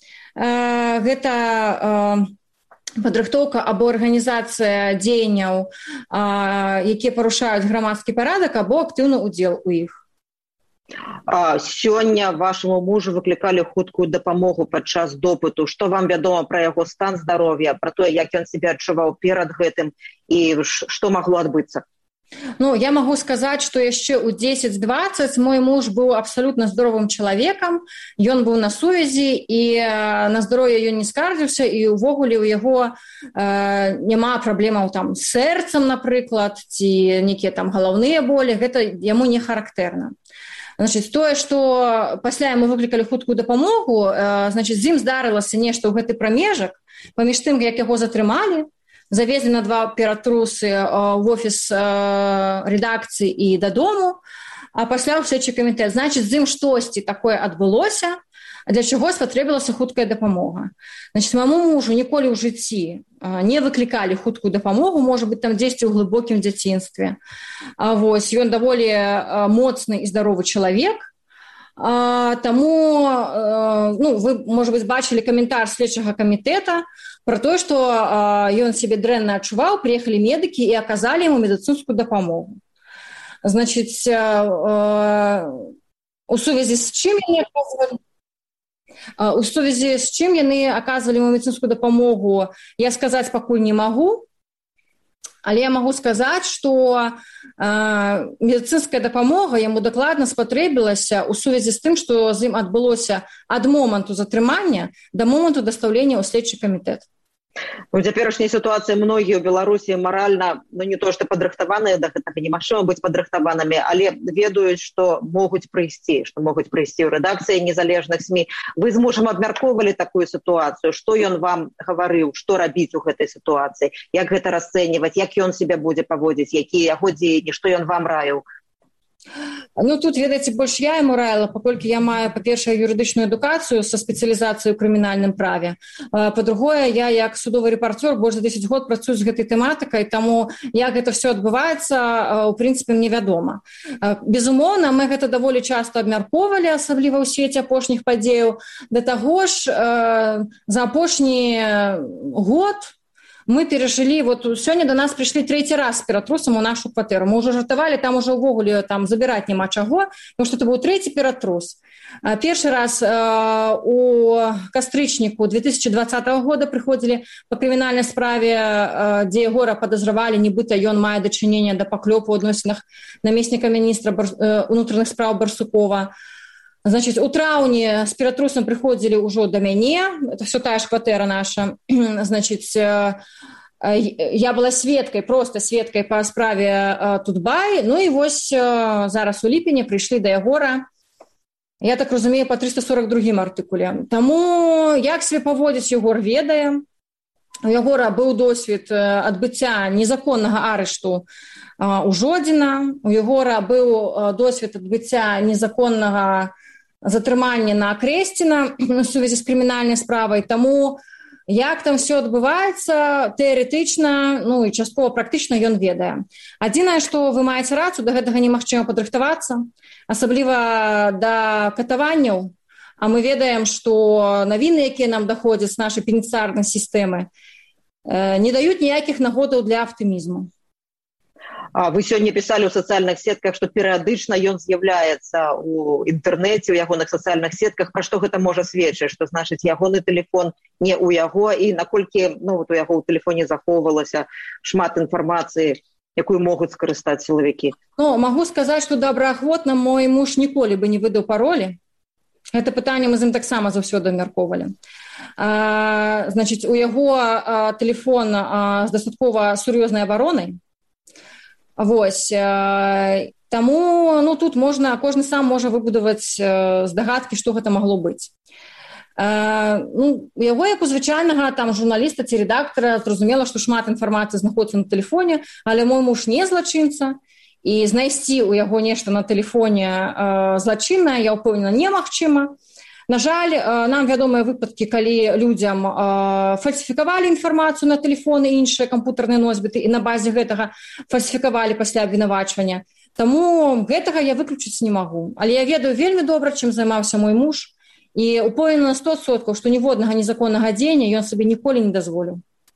Гэта падрыхтоўка або арганізацыя дзеянняў, якія парушаюць грамадскі парадак, або актыўны ўдзел у іх. Сёння вашаму мужу выклікалі хуткую дапамогу падчас допыту. Што вам вядома пра яго стан здароўя, пра тое, як ён сябе адчуваў перад гэтым і што магло адбыцца? Ну, я могу сказаць, што яшчэ ў дзесяць дваццаць мой муж быў абсалютна здаровым чалавекам, ён быў на сувязі, і на здароўе ён не скардзіўся, і ўвогуле ў яго э, няма праблемаў там з сэрцам, напрыклад, ці нейкія там галаўныя болі, гэта яму не характэрна. Значыць, тое, што пасля яму выклікалі хуткую дапамогу, э, значыць, з ім здарылася нешта ў гэты прамежак, паміж тым, як яго затрымалі, завезли на два ператрусы в офіс редакцыі і дадому, а пасля ў следчы камітэт. Значыць, з ім штосьці такое адбылося, для чаго спатрэбілася хуткая дапамога. Значыць, маму мужу ніколі ў жыцці не выклікалі хуткую дапамогу, можа быць, там дзесьці ў глыбокім дзяцінстве. Вось, ён даволі моцны і здаровы чалавек, таму, ну, вы, можа быць, бачылі каментар следчага камітэта пра тое, што ён сябе дрэнна адчуваў, прыехалі медыкі і аказалі яму медыцынскую дапамогу. Значыць, у сувязі з чым яны аказвалі у сувязі з чым яны аказвалі яму медыцынскую дапамогу, я сказаць пакуль не магу, але я магу сказаць, што э, медыцынская дапамога яму дакладна спатрэбілася ў сувязі з тым, што з ім адбылося ад моманту затрымання да моманту дастаўлення ў следчы камітэт. У цяперашняй сітуацыі многія ў Беларусі маральна, ну не то што падрыхтаваныя да гэтага, немагчыма быць падрыхтаванымі, але ведаюць, што могуць прыйсці, што могуць прыйсці ў рэдакцыі незалежных СМІ. Вы з мужам абмяркоўвалі такую сітуацыю, што ён вам гаварыў, што рабіць у гэтай сітуацыі, як гэта расцэньваць, як ён сябе будзе паводзіць, якія яго дзеянні, што ён вам раіў? Ну, тут, ведаеце, больш я яму раіла, паколькі я маю, па-першае, юрыдычную адукацыю са спецыялізацыяй у крымінальным праве. Па-другое, я, як судовы рэпарцёр, больш за дзесяць год працую з гэтай тэматыкай, таму як гэта ўсё адбываецца, у прынцыпе, мне вядома. Безумоўна, мы гэта даволі часта абмяркоўвалі, асабліва ў свеце апошніх падзеяў. Да таго ж, за апошні год мы перажылі, вот сёння до нас прыйшлі трэці раз з ператрусам у нашу кватэру. Мы ўжо жартавалі, там ужо ўвогуле там забіраць няма чаго, тому што это быў трэці ператрус. Першы раз э, у кастрычніку две тысячи двадцатого года прыходзілі па крымінальнай справе, э, дзе Егора падазравалі, нібыта ён мае дачыненне да паклёпу ў адносінах намесніка міністра бар, э, унутраных спраў Барсукова. Значыць, у траўні з ператрусам прыходзілі ўжо да мяне, это все тая ж кватэра наша. Значыць, я была сведкай, проста сведкай па справе Тутбай, ну і вось зараз у ліпені прыйшлі да Ягора, я так разумею, па триста сорок другім артыкуле. Таму як себе паводзіць Егор ведае. У Ягора быў досвед адбыцця незаконнага арышту у Жодзіна, у Ягора быў досвед адбыцця незаконнага затрымання на Акрэсціна у сувязі з крымінальнай справай. Таму як там все адбываецца, тэарэтычна, ну і часткова практычна ён ведае. Адзінае, што вы маеце рацыю, да гэтага немагчыма падрыхтавацца, асабліва да катаванняў. А мы ведаем, што навіны, якія нам даходзяць з нашай пенітэнцыярнай сістэмы, не даюць ніякіх нагодаў для аптымізму. Вы сёння пісалі ў сацыяльных сетках, што перыядычна ён з'яўляецца ў інтэрнэце, ў ягоных сацыяльных сетках. Пра што гэта можа сведчыць? Што значыць ягоны тэлефон не ў яго, і наколькі ну, вот у яго ў тэлефоне захоўвалася шмат інфармацыі, якую могуць скарыстаць сілавікі? Ну, магу сказаць, што добраахвотна мой муж ніколі бы не выдаў паролі. Гэта пытанне мы з ім таксама заўсёды абмяркоўвалі. А, значыць, у яго а, тэлефон а, з дастаткова сур'ёзнай абаронай. Вось, таму ну, тут можна, кожны сам можа выбудаваць здагадкі, што гэта магло быць. Ну, у яго, як у звычайнага там, журналіста ці рэдактара, зразумела, што шмат інфармацыі знаходзіцца на тэлефоне, але мой муж не злачынца, і знайсці ў яго нешта на тэлефоне злачыннае, я ўпэўнена, немагчыма. На жаль, нам вядомыя выпадкі, калі людзям фальсіфікавалі інфармацыю на тэлефоны і іншыя кампутарныя носьбіты, і на базе гэтага фальсіфікавалі пасля абвінавачвання. Таму гэтага я выключыць не магу. Але я ведаю вельмі добра, чым займаўся мой муж, і ўпэўнена на сто адсоткаў, што ніводнага незаконнага дзеяння ён сабе ніколі не дазволіў.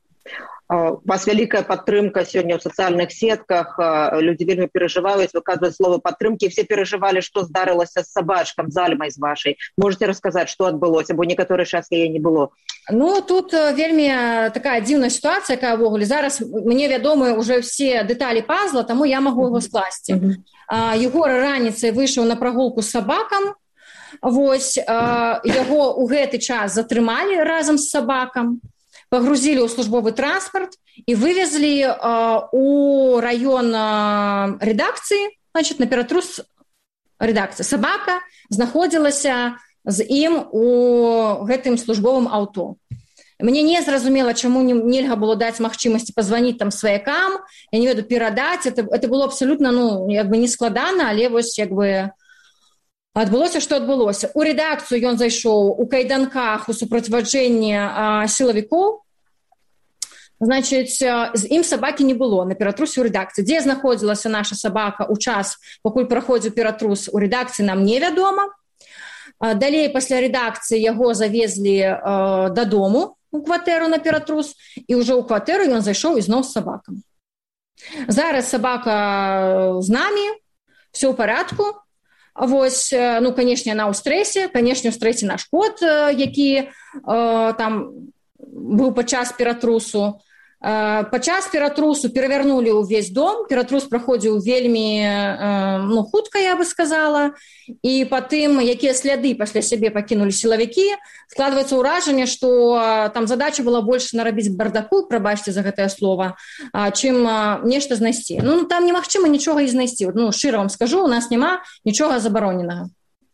У вас вялікая падтрымка сёння ў сацыяльных сетках, людзі вельмі перажываюць, выказваюць словы падтрымкі, все перажывалі, што здарылася з сабачкам, з Альмай з вашай. Можаце расказаць, што адбылося, бо некаторы час яе не было? Ну, тут вельмі такая дзіўная сітуацыя, якая ўвогуле. Зараз мне вядомы ўжо все дэталі пазла, таму я магу яго скласці. Mm-hmm. Егор раніцай выйшаў на прагулку з сабакам. Вось, яго ў гэты час затрымалі разам з сабакам. Пагрузілі ў службовы транспарт і вывезлі э, у раён э, рэдакцыі, значит, на ператрус рэдакцыі. Сабака знаходзілася з ім у гэтым службовым аўто. Мне не зразумела, чаму не, нельга было даць магчымасці пазваніць там сваякам, я не ведаю, перадаць. Это, это было абсалютна, ну, як бы не складана, але вось, як бы, адбылося, што адбылося. У рэдакцыю ён зайшоў у кайданках у супроцьваджэнні э, сілавікоў. Значыць, з ім сабакі не было на ператрусе ў рэдакцыі. Дзе знаходзілася наша сабака ў час, пакуль праходзіў ператрус у рэдакцыі, нам невядома. Далей, пасля рэдакцыі, яго завезлі э, дадому у кватэру на ператрус, і ўжо ў кватэру ён зайшоў ізноў з сабакам. Зараз сабака з намі, все ў парадку. Вось, ну, канешне, яна ў стрэсе, канешне, ў стрэсе наш кот, які э, там быў падчас ператрусу. Падчас ператрусу перавярнулі ўвесь дом, ператрус праходзіў вельмі ну, хутка, я бы сказала, і па тым, якія сляды пасля сябе пакінулі сілавікі, складваецца ўражанне, што там задача была больш нарабіць бардаку, прабачце за гэтае слова, чым нешта знайсці. Ну, там немагчыма нічога і знайсці. Ну, шчыра вам скажу, у нас няма нічога забароненага.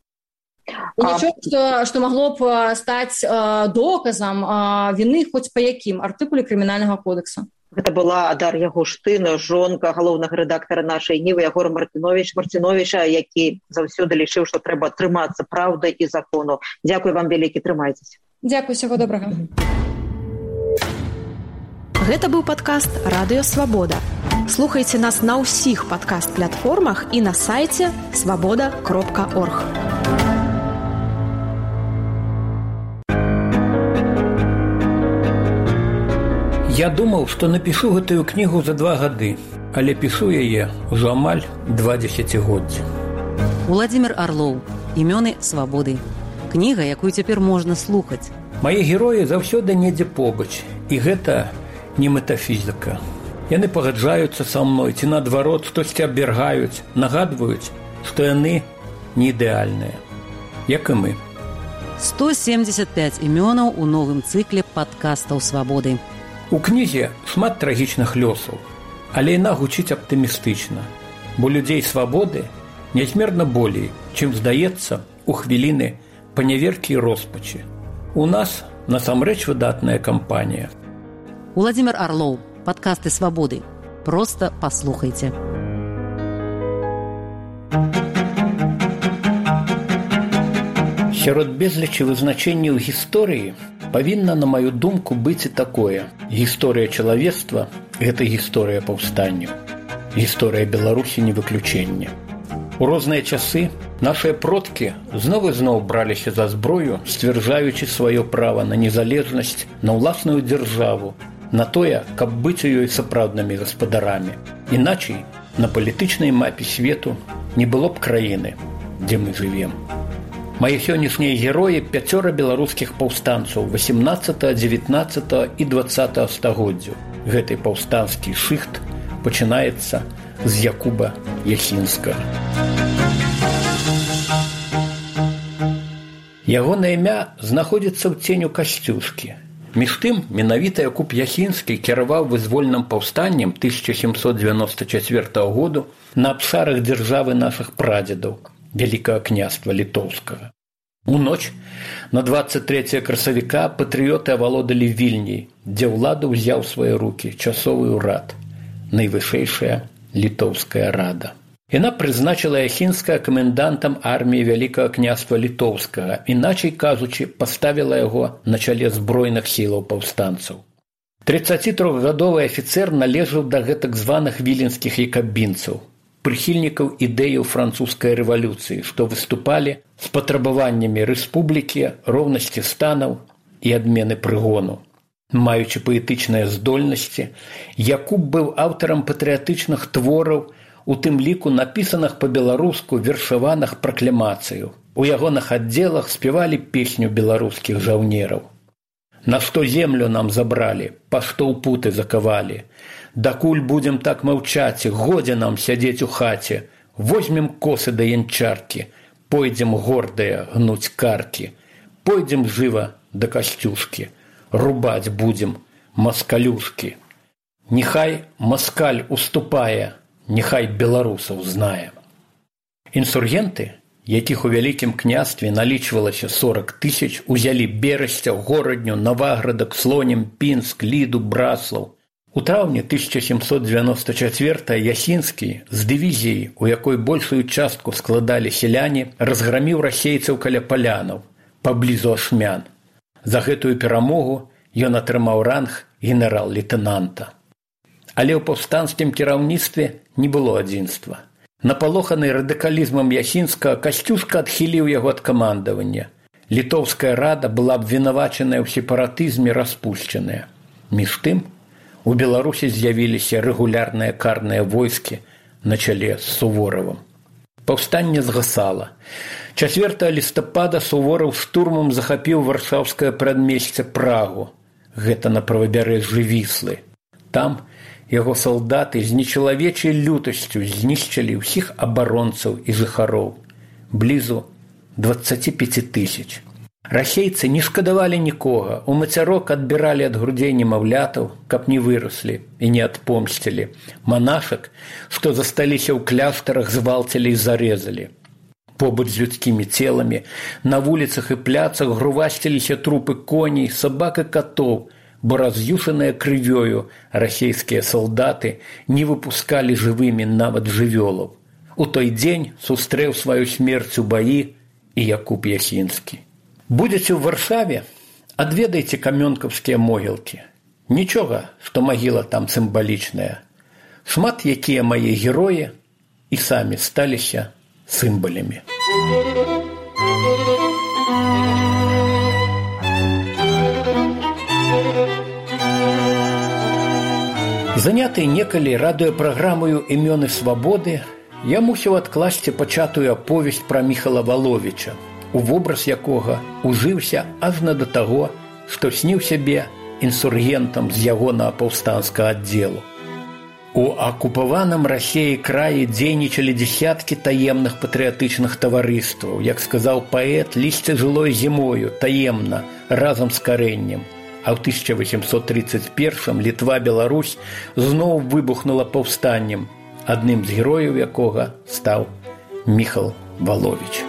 І нічого, што, што магло б стаць а, доказам а, віны хоць па якім артыкуле крымінальнага кодекса. Гэта была Дар'я Гуштын, жонка галоўнага рэдактара нашай Нівы Ягора Мартынович, Мартыновича, які заўсёды лічыў, што трэба трымацца праўды і закону. Дзякуй вам вялікі, трымайцеся. Дзякуй, усяго добрага. Гэта быў падкаст «Радыё Свабода». Слухайце нас на ўсіх падкаст-платформах і на сайце свабода кропка орг. Я думаў, што напішу гэтую кнігу за два гады, але пішу яе ўжо амаль два дзесяцігоддзі. Уладзімір Арлоў. Імёны свабоды. Кніга, якую цяпер можна слухаць. Мае героі заўсёды недзе побач, і гэта не метафізіка. Яны пагаджаюцца са мной, ці наадварот штосьці абвяргаюць, нагадваюць, што яны не ідэальныя, як і мы. сто семьдесят пять імёнаў у новым цыкле падкастаў свабоды. У кнізе шмат трагічных лёсаў, але яна гучыць аптымістычна, бо людзей свабоды нязмерна болей, чым здаецца у хвіліны паняверкі і роспачы. У нас насамрэч выдатная кампанія. Уладзімір Арлоў. Падкасты свабоды. Проста паслухайце. Сярод безлічы вызначэнняў гісторыі павінна, на маю думку, быць і такое. Гісторыя чалавецтва – гэта гісторыя паўстанняў. Гісторыя Беларусі не выключэнне. У розныя часы нашыя продкі зноў і зноў браліся за зброю, сцвярджаючы сваё права на незалежнасць, на ўласную дзяржаву, на тое, каб быць у ёй сапраўднымі гаспадарамі. Іначай на палітычнай мапе свету не было б краіны, дзе мы жывем. Мае сённяшнія героі пяцёра беларускіх паўстанцаў васямнаццатага, дзевятнаццатага і дваццатага стагоддзяў. Гэты паўстанскі шыхт пачынаецца з Якуба Ясінскага. Ягонае імя знаходзіцца ў ценю Касцюшкі. Між тым, менавіта Якуб Ясінскі кіраваў вызвольным паўстаннем тысяча сямсот дзевяноста чацвёртага году на абшарах дзяржавы нашых прадзедаў, Вялікага княства Літоўскага. У ноч на дваццаць трэцяга красавіка патрыёты авалодалі Вільняй, дзе ўладу ўзяў свае рукі часовы ўрад, найвышэйшая Літоўская рада. Яна прызначыла Ясінскага камендантам арміі Вялікага княства Літоўскага, іначай кажучы, паставіла яго на чале збройных сілаў паўстанцаў. трыццацітрохгадовы афіцэр належаў да гэтак званых віленскіх якабінцаў, прыхільнікаў ідэяў французскай рэвалюцыі, што выступалі з патрабаваннямі рэспублікі, роўнасці станаў і адмены прыгону. Маючы паэтычныя здольнасці, Якуб быў аўтарам патрыятычных твораў, у тым ліку напісаных па-беларуску вершаваных пракламацыяў. У ягоных аддзелах спявалі песню беларускіх жаўнераў. «На што землю нам забралі, па што ў путы закавалі? Дакуль будзем так маўчаць, годзе нам сядзець у хаце, возьмем косы да янчаркі, пойдзем гордыя гнуць каркі, пойдзем жыва да Касцюшкі, рубаць будзем маскалюшкі. Нехай маскаль уступае, нехай беларусаў знае». Інсургенты, якіх у Вялікім княстве налічвалася сорак тысяч, узялі Берасця, Горадню, Наваградак, Слонім, Пінск, Ліду, Браслаў. У траўні тысяча сямсот дзевяноста чацвёртага Ясінскі з дывізіяй, у якой большую частку складалі селяне, разграміў расейцаў каля палянаў, паблізу Ашмян. За гэтую перамогу ён атрымаў ранг генерал-лейтэнанта. Але ў паўстанскім кіраўніцтве не было адзінства. Напалоханы радыкалізмам Ясінскага, Касцюшка адхіліў яго ад камандавання. Літоўская рада была абвінавачаная ў сепаратызме, распушчаная. Між тым, у Беларусі з'явіліся рэгулярныя карныя войскі на чале з Суворавым. Паўстанне згасала. чацвёртага лістапада Сувораў штурмам захапіў варшаўскае прадмесце Прагу. Гэта на правабярэжжы Віслы. Там яго салдаты з нечалавечай лютасцю знішчылі ўсіх абаронцаў і жыхароў, блізу дваццаць пяць тысяч. Расейцы не шкадавалі нікога, у мацярок адбіралі ад грудзей немаўлятаў, каб не выраслі і не адпомсцілі. Манашак, што засталіся ў кляштарах, звалцілі і зарэзалі. Побач з людскімі целамі на вуліцах і пляцах грувасціліся трупы коней, сабак і катоў, бо раз'юшаныя крывёю расейскія салдаты не выпускалі жывымі нават жывёлаў. У той дзень сустрэў сваю смерць у баі і Якуб Ясінскі. Будзеце ў Варшаве, адведайце камёнкаўскія могілкі. Нічога, што магіла там сімвалічная. Шмат якія мае героі і самі сталіся сімвалямі. Заняты некалі радыёпраграмаю «Імёны свабоды», я мусіў адкласці пачатую аповесць пра Міхала Валовіча, у вобраз якога ужыўся ажна да таго, што сніў сябе інсургентам з ягонага паўстанскага аддзелу. У акупаваным Расеі краі дзейнічалі дзесяткі таемных патрыятычных таварыстваў, як сказаў паэт, лісце жылой зімою, таемна, разам з карэннем. А ў тысяча восемьсот тридцать першым Літва-Беларусь зноў выбухнула паўстаннем, адным з герояў якога стаў Міхал Валовіч.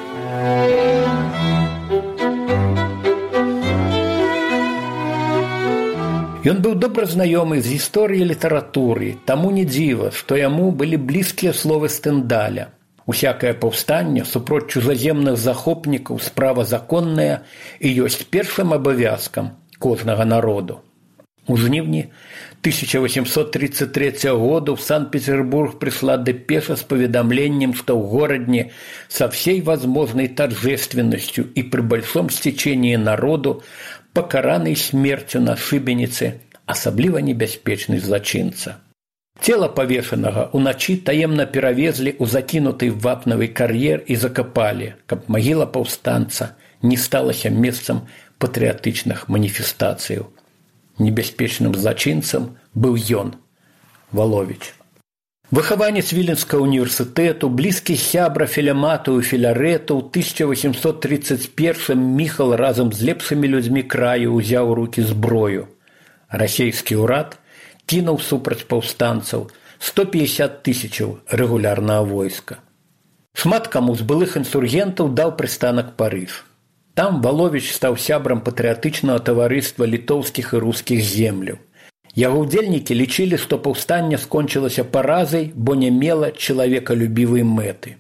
Ён быў добра знаёмы з гісторыі літаратуры, таму не дзіва, што яму былі блізкія словы Стэндаля. Усякае паўстанне супроць чужаземных захопнікаў справа законная і ёсць першым абавязкам кожнага народу. У жніўні тысяча восемьсот тридцать третьего года в Санкт-Петербург пришла депеша с поведомлением, что в городе со всей возможной торжественностью и при большом стечении народу покаранный смертью на шибенице особливо небяспечный злочинца. Цела павешанага ўначы таемна перавезлі ў закінуты вапнавы кар'ер і закапалі, каб магіла паўстанца не сталася месцам патрыятычных маніфестацыяў. Небяспечным злачынцам быў ён, Валовіч. Выхаванец Віленскага універсітэту, блізкі сябра Філямату і Філарэту, ў тысяча восемьсот тридцать першым Міхал разам з лепшымі людзьмі краю ўзяў у рукі зброю. Расейскі ўрад кінуў супраць паўстанцаў сто пятьдесят тысячаў рэгулярнага войска. Шмат каму з былых інсургентаў даў прыстанак Парыж. Там Валовіч стаў сябрам патрыятычнага таварыства літоўскіх і рускіх земляў. Яго ўдзельнікі лічылі, што паўстанне скончылася паразай, бо не мела чалавекалюбівай мэты.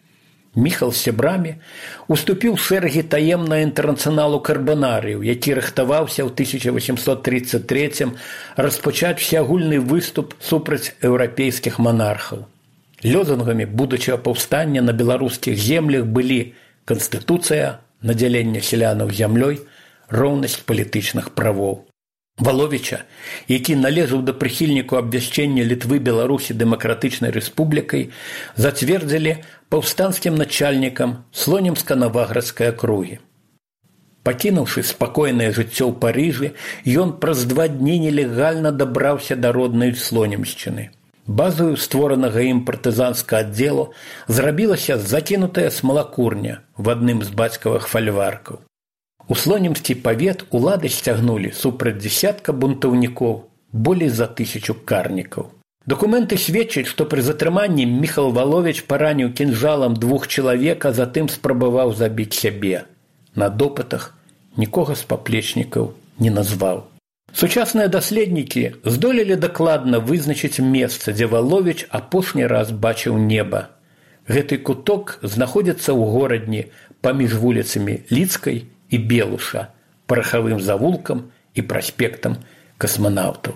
Міхал з сябрамі уступіў шэрагі таемнага інтэрнацыяналу карбанарыяў, які рыхтаваўся ў тысяча восемьсот тридцать третьем распачаць всеагульны выступ супраць еўрапейскіх манархаў. Лёзунгамі будучага паўстання на беларускіх землях былі канстытуцыя, надзяленне сялянаў зямлёй, роўнасць палітычных правоў. Валовіча, які належаў да прыхільніку абвяшчэння Літвы Беларусі дэмакратычнай рэспублікай, зацвердзілі паўстанцкім начальнікам Слонімска-Наваградскай акругі. Пакінуўшы спакойнае жыццё ў Парыжы, ён праз два дні нелегальна дабраўся да роднай Слонімшчыны. Базою створанага ім партызанскага аддзелу зрабілася закінутая смалакурня в адным з бацькавых фальваркаў. У Слонімскі павет улады сцягнулі супраць дзесятка бунтаўнікоў, болей за тысячу карнікаў. Дакументы сведчаць, што пры затрыманні Міхал Валовіч параніў кінжалам двух чалавек, а затым спрабаваў забіць сябе. На допытах нікога з паплечнікаў не назваў. Сучасныя даследнікі здолелі дакладна вызначыць месца, дзе Валовіч апошні раз бачыў неба. Гэты куток знаходзіцца ў горадні паміж вуліцамі Ліцкай і Белуша, парахавым завулкам і праспектам касманаўтаў.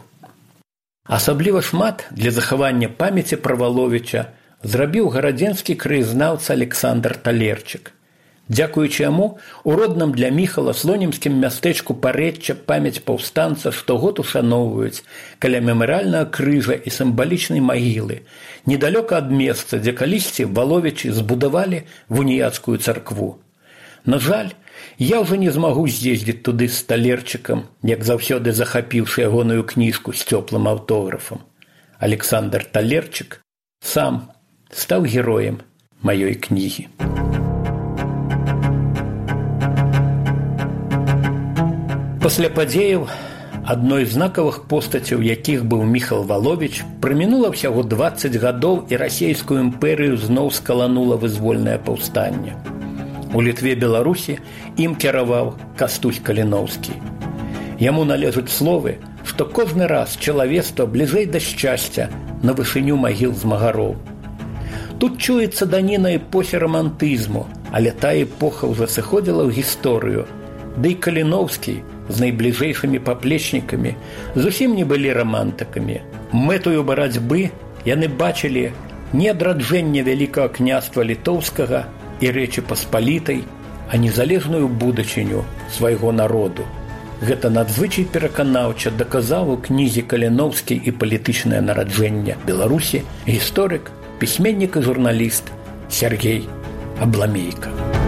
Асабліва шмат для захавання памяці пра Валовіча зрабіў гарадзенскі краязнаўца Александр Талерчык. Дзякуючы яму, у родным для Міхала слонімскім мястэчку Парэчча памяць паўстанца штогод ушаноўваюць каля мемарыяльнага крыжа і сімвалічнай магілы, недалёка ад месца, дзе калісьці Валовічы збудавалі вуніяцкую царкву. На жаль, я ўжо не змагу з'ездзіць туды з Талерчыкам, як заўсёды захапіўшы ягоную кніжку з цёплым аўтографам. Александр Талерчык сам стаў героем маёй кнігі. Пасля падзеяў, адной з знакавых постацяў якіх быў Міхал Валовіч, прамінула ўсяго дваццаць гадоў і расейскую імперыю зноў скаланула вызвольнае паўстанне. У Літве Беларусі ім кіраваў Кастусь Каліноўскі. Яму належаць словы, што кожны раз чалавецтва бліжэй да шчасця на вышыню магіл змагароў. Тут чуецца даніна эпохі рамантызму, але тая эпоха ўжо сыходзіла ў гісторыю. Ды і Каліноўскі з найбліжэйшымі паплечнікамі зусім не былі рамантыкамі. Мэтою барацьбы яны бачылі не адраджэнне вялікага княства літоўскага і Рэчы Паспалітай, а незалежную будучыню свайго народу. Гэта надзвычай пераканаўча даказаў у кнізе Каліноўскі і палітычнае нараджэнне Беларусі гісторык, пісьменнік і журналіст Сергей Абламейка.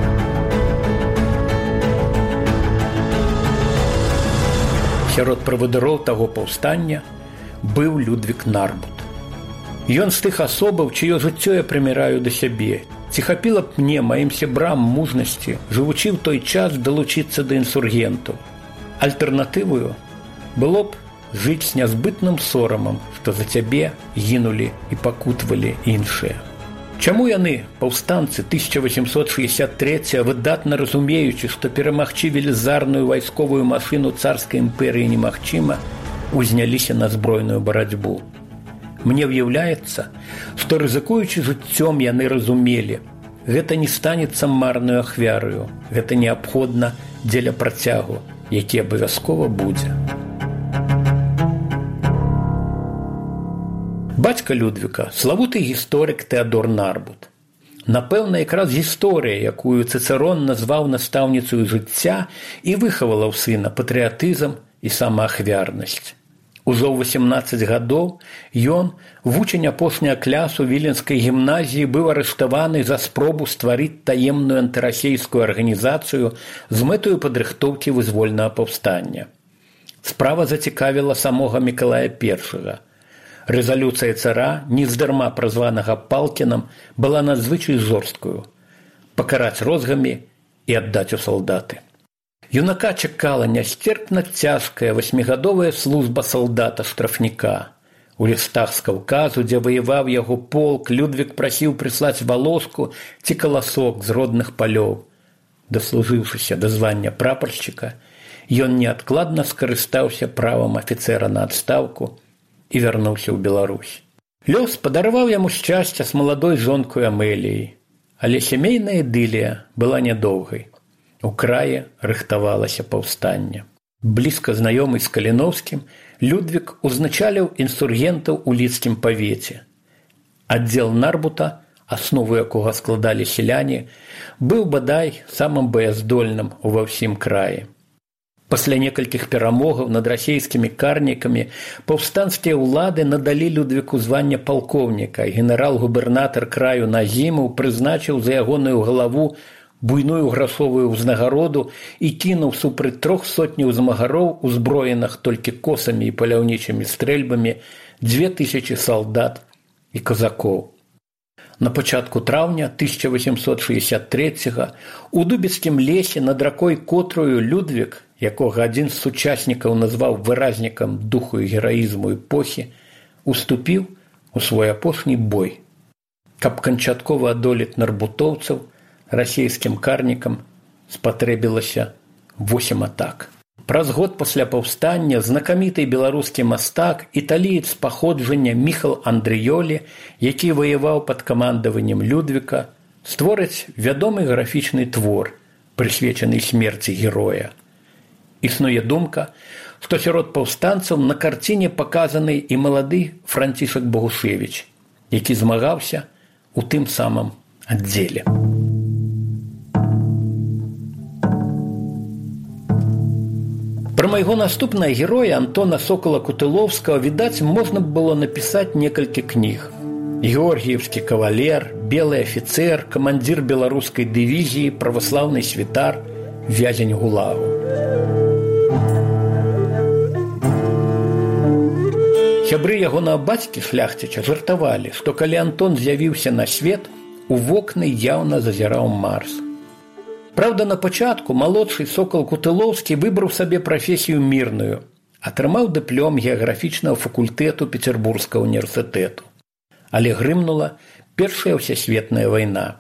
Сярод правадыроў таго паўстання быў Людвік Нарбут. Ён з тых асобаў, чыё жыццё я прыміраю да сябе. Ці хапіла б мне, маім сябрам, мужнасці, жывучы ў той час далучыцца да інсургенту. Альтэрнатывою было б жыць з нязбытным сорамам, што за цябе гінулі і пакутвалі іншыя. Чаму яны, паўстанцы тысяча восемьсот шестьдесят третьего, выдатна разумеючы, што перамагчы велізарную вайсковую машыну царскай імперыі немагчыма, узняліся на збройную барацьбу? Мне ўяўляецца, што рызыкуючы жыццём яны разумелі, гэта не станецца марнаю ахвяраю, гэта неабходна дзеля працягу, які абавязкова будзе. Бацька Людвіка – славуты гісторык Тэадор Нарбут. Напэўна, якраз гісторыя, якую Цыцэрон назваў настаўніцаю жыцця і выхавала ў сына патрыятызм і самаахвярнасць. Ужо ў васемнаццаць гадоў ён, вучань апошняга клясу віленскай гімназіі, быў арыштаваны за спробу стварыць таемную антырасейскую арганізацыю з мэтаю падрыхтоўкі вызвольнага паўстання. Справа зацікавіла самога Мікалая Першага. Рэзалюцыя цара, нездарма празванага Палкінам, была надзвычай жорсткую – пакараць розгамі і аддаць у салдаты. Юнака чакала нясцерпна цяжкая васьмігадовая служба салдата-штрафніка. У лістах з Каўказу, дзе ваяваў яго полк, Людвік прасіў прыслаць валоску ці каласок з родных палёў. Даслужыўшыся да звання прапаршчыка, ён неадкладна скарыстаўся правам афіцэра на адстаўку і вярнуўся ў Беларусь. Лёс падарваў яму шчасця з маладой жонкой Амеліяй, але сямейная ідылія была нядоўгай. У краі рыхтавалася паўстанне. Блізка знаёмы з Каліноўскім, Людвік узначаліў інсургентаў у лідскім павеце. Аддзел Нарбута, аснову якога складалі селяне, быў бадай самым баяздольным ува ўсім краі. Пасля некалькіх перамогаў над расейскімі карнікамі паўстанцкія ўлады надалі Людвіку звання палкоўніка, і генерал-губернатар краю Назімаў прызначыў за ягоную галаву буйную грашовую ўзнагароду і кінуў супраць трох сотняў змагароў, узброеных толькі косамі і паляўнічымі стрэльбамі, дзве тысячы салдат і казакоў. На пачатку траўня тысяча васемсот шэсцьдзесят трэцяга у Дубіцкім лесе над ракой Котрою Людвік, якога адзін з сучаснікаў назваў выразнікам духу і гераізму эпохі, уступіў у свой апошні бой. Каб канчаткова адолець нарбутоўцаў, расійскім карнікам спатрэбілася восем атак. Праз год пасля паўстання знакаміты беларускі мастак, італіец паходжання Міхал Андрыёлі, які ваяваў пад камандаваннем Людвіка, створыць вядомы графічны твор, прысвечаны смерці героя. Існуе думка, што сярод паўстанцаў на карціне паказаны і малады Францішак Богушевіч, які змагаўся у тым самым аддзеле. Пра майго наступнага героя Антона Сокала-Кутылоўскага, відаць, можна было напісаць некалькі кніг. Георгіевскі кавалер, белы афіцэр, камандзір беларускай дывізіі, праваслаўны святар, вязень гулагу. Сябры ягонага бацькі шляхціча жартавалі, што калі Антон з'явіўся на свет, у вокны яўна зазіраў Марс. Праўда, на пачатку малодшы Сокал Кутылоўскі выбраў сабе прафесію мірную, атрымаў дыплом геаграфічнага факультэту Петербургскага універсітэту. Але грымнула Першая ўсесветная вайна.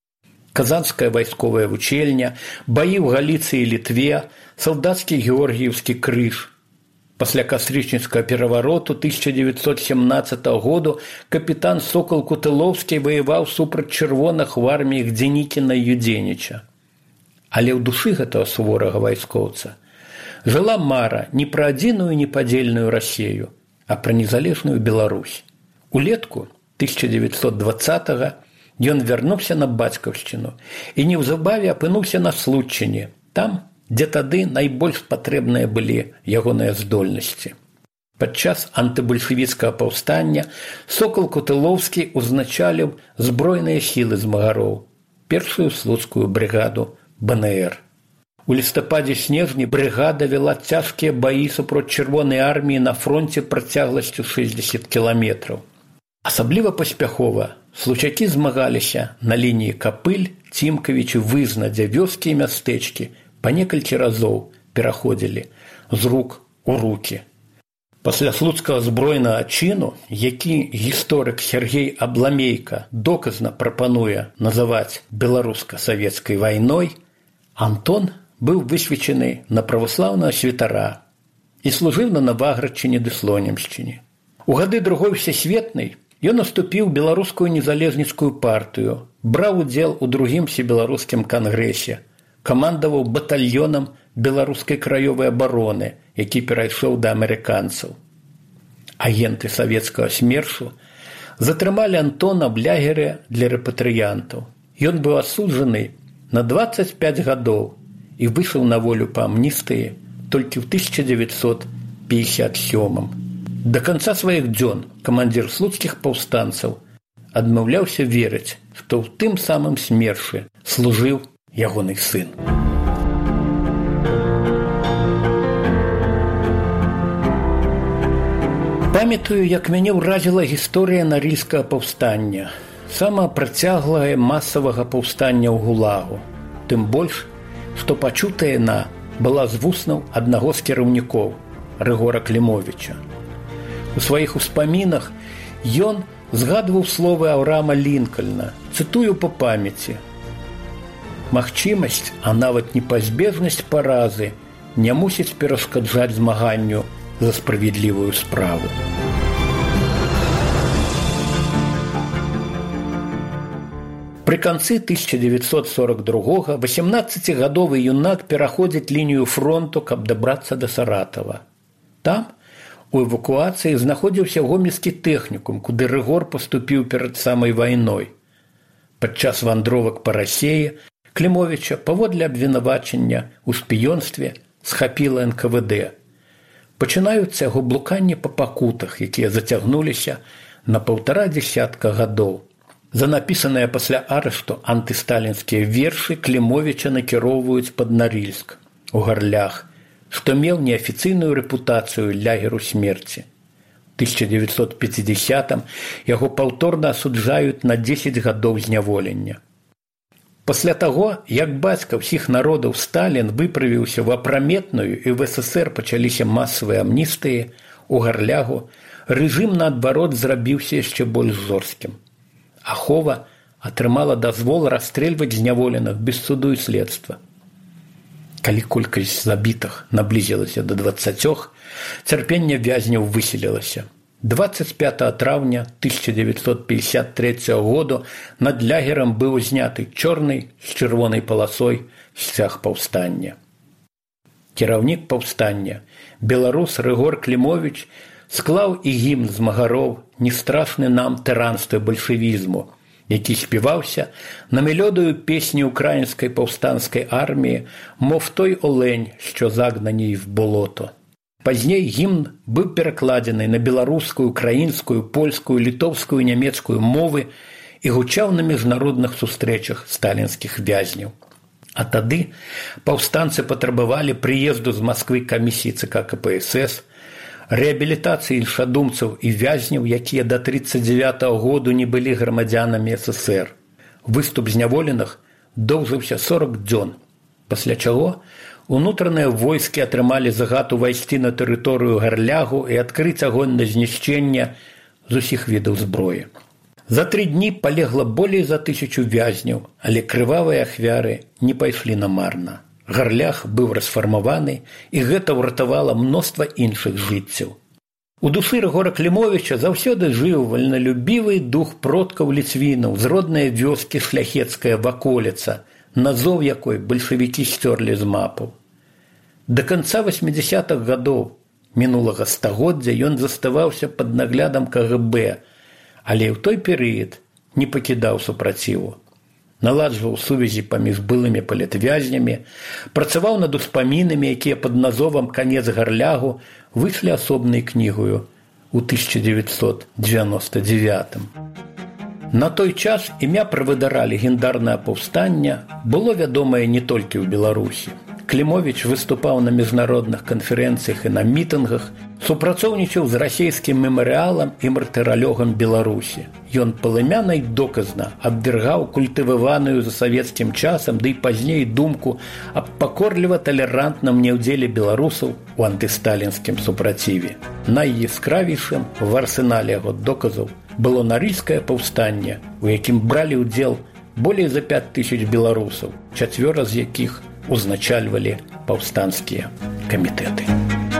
Казанская вайсковая вучэльня, баі ў Галіцыі і Літве, салдацкі георгіевскі крыж. Пасля кастрычніцкага перавароту тысяча дзевяцьсот сямнаццатага году капітан Сокал Кутылоўскі ваяваў супраць чырвоных у арміях Дзенікіна і Юдзеніча. Але ў душы гэтага суворага вайскоўца жыла мара не пра адзіную непадзельную Расею, а пра незалежную Беларусь. Улетку тысяча дзевяцьсот дваццатага ён вярнуўся на бацькаўшчыну і неўзабаве апынуўся на Случчыне, там, дзе тады найбольш патрэбныя былі ягоныя здольнасці. Падчас антыбальшавіцкага паўстання Сокал Кутылоўскі узначаліў збройныя сілы змагароў, першую слуцкую брыгаду бэ эн эр. У лістападзе-снежні брыгада вела цяжкія баі супроць чырвонай арміі на фронце працягласцю шэсцьдзесят кіламетраў. Асабліва паспяхова случакі змагаліся на лініі Капыль, Цімкавіч, Вызна, дзе вёскі і мястэчкі па некалькі разоў пераходзілі з рук у рукі. Пасля слуцкага збройнага чыну, які гісторык Сергей Абламейка доказна прапануе называць беларуска-савецкай вайной, Антон быў высвечаны на праваслаўнага святара і служыў на Наваградчыне ды Слонімшчыне. У гады другой всесветнай ён уступіў беларускую незалежніцкую партыю, браў удзел у другім всебеларускім кангрэсе, камандаваў батальёнам беларускай краёвай абароны, які перайшоў да амерыканцаў. Агенты савецкага смершу затрымалі Антона ў лагеры для рэпатрыянтаў. Ён быў асуджаны на дваццаць пяць гадоў і выйшаў на волю па амністыі толькі ў тысяча дзевяцьсот пятьдесят сёмым. Да канца сваіх дзён камандзір слуцкіх паўстанцаў адмаўляўся верыць, што ў тым самым смершы служыў ягоны сын. Памятаю, як мяне ўразіла гісторыя нарыльскага паўстання, самае працяглае масавага паўстання ў Гулагу. Тым больш, што пачутая яна была з вуснаў аднаго з кіраўнікоў, Рыгора Клімовіча. У сваіх успамінах ён згадваў словы Аўрама Лінкальна, цытую па памяці: «Магчымасць, а нават непазбежнасць паразы не мусіць перашкаджаць змаганню за справядлівую справу». Пры канцы тысяча девятьсот сорок другога восемнаццацігадовы юнак пераходзіць лінію фронту, каб дабрацца да Саратава. Там, у эвакуацыі, знаходзіўся гомельскі тэхнікум, куды Рыгор паступіў перад самай вайной. Падчас вандровак па Расеі Клімовіча паводле абвінавачання ў шпіёнстве схапіла эн ка вэ дэ. Пачынаюцца яго блуканні па пакутах, якія зацягнуліся на паўтара дзесятка гадоў. За напісаныя пасля арышту антысталінскія вершы Клімовіча накіроўваюць пад Нарыльск, у Гарлях, што меў неафіцыйную рэпутацыю лагеру смерці. У тысяча девятьсот пятидесятым яго паўторна асуджаюць на дзесяць гадоў зняволення. Пасля таго, як бацька ўсіх народаў Сталін выправіўся ў апраметную і в эс эс ер пачаліся масавыя амністыі, у Гарлягу рэжым, наадварот, зрабіўся яшчэ больш жорсткім. Ахова атрымала дазвол расстрэльваць зняволеных без суду і следства. Калі колькасць забітых наблізілася да дваццацёх, цярпенне вязняў выселілася. двадцать пятого траўня тысяча девятьсот пятьдесят третьего году над лагерам быў зняты чорны з чырвонай паласой сцяг паўстання. Кіраўнік паўстання, беларус Рыгор Клімовіч, склаў і гімн змагароў «Не страшны нам тыранства бальшавізму», які співаўся на мелодію песні української повстанської армії «Мов той олень, що загнаний в болото». Пазней гімн быў перакладзены на беларускую, украінскую, польскую, літоўскую, нямецкую мовы і гучаў на міжнародных сустрэчах сталінскіх вязняў. А тады паўстанцы патрабавалі прыезду з Масквы камісіі цэ ка ка пэ эс эс, рэабілітацыі іншадумцаў і вязняў, якія да тридцать девятого году не былі грамадзянамі эс эс ер. Выступ зняволеных доўжыўся сорок дзён, пасля чаго унутраныя войскі атрымалі загад увайсці на тэрыторыю Гарлягу і адкрыць агонь на знішчэнне з усіх відаў зброі. За тры дні палегла болей за тысячу вязняў, але крывавыя ахвяры не пайшлі намарна. Гарляг быў расфармаваны, і гэта ўратавала мноства іншых жыццяў. У душы Рыгора Клімовіча заўсёды жыў вальналюбівы дух продкаў ліцвінаў з роднай вёскі шляхецкая ваколіца, назоў якой бальшавікі сцёрлі з мапаў. Да канца восьмидесятых гадоў мінулага стагоддзя ён заставаўся пад наглядам ка гэ бэ, але ў той перыяд не пакідаў супраціву. Наладжваў сувязі паміж былымі палітвязнямі, працаваў над успамінамі, якія пад назовам «Канец Гарлягу» выйшлі асобнай кнігаю ў тысяча девятьсот девяносто девятым. На той час імя правадыра легендарнага паўстання было вядомае не толькі ў Беларусі. Клімовіч выступаў на міжнародных канферэнцыях і на мітынгах, супрацоўнічаў з расійскім мемарыялам і мартыралёгам Беларусі. Ён палымяна і доказна абвяргаў культываваную за савецкім часам, ды і пазней думку аб пакорліва-талерантным няўдзеле беларусаў у антысталінскім супраціве. Найяскравейшым в арсенале яго доказаў было нарыльскае паўстанне, у якім бралі ўдзел болей за пять тысяч беларусаў, чацвёра з якіх узначальвалі паўстанцкія камітэты.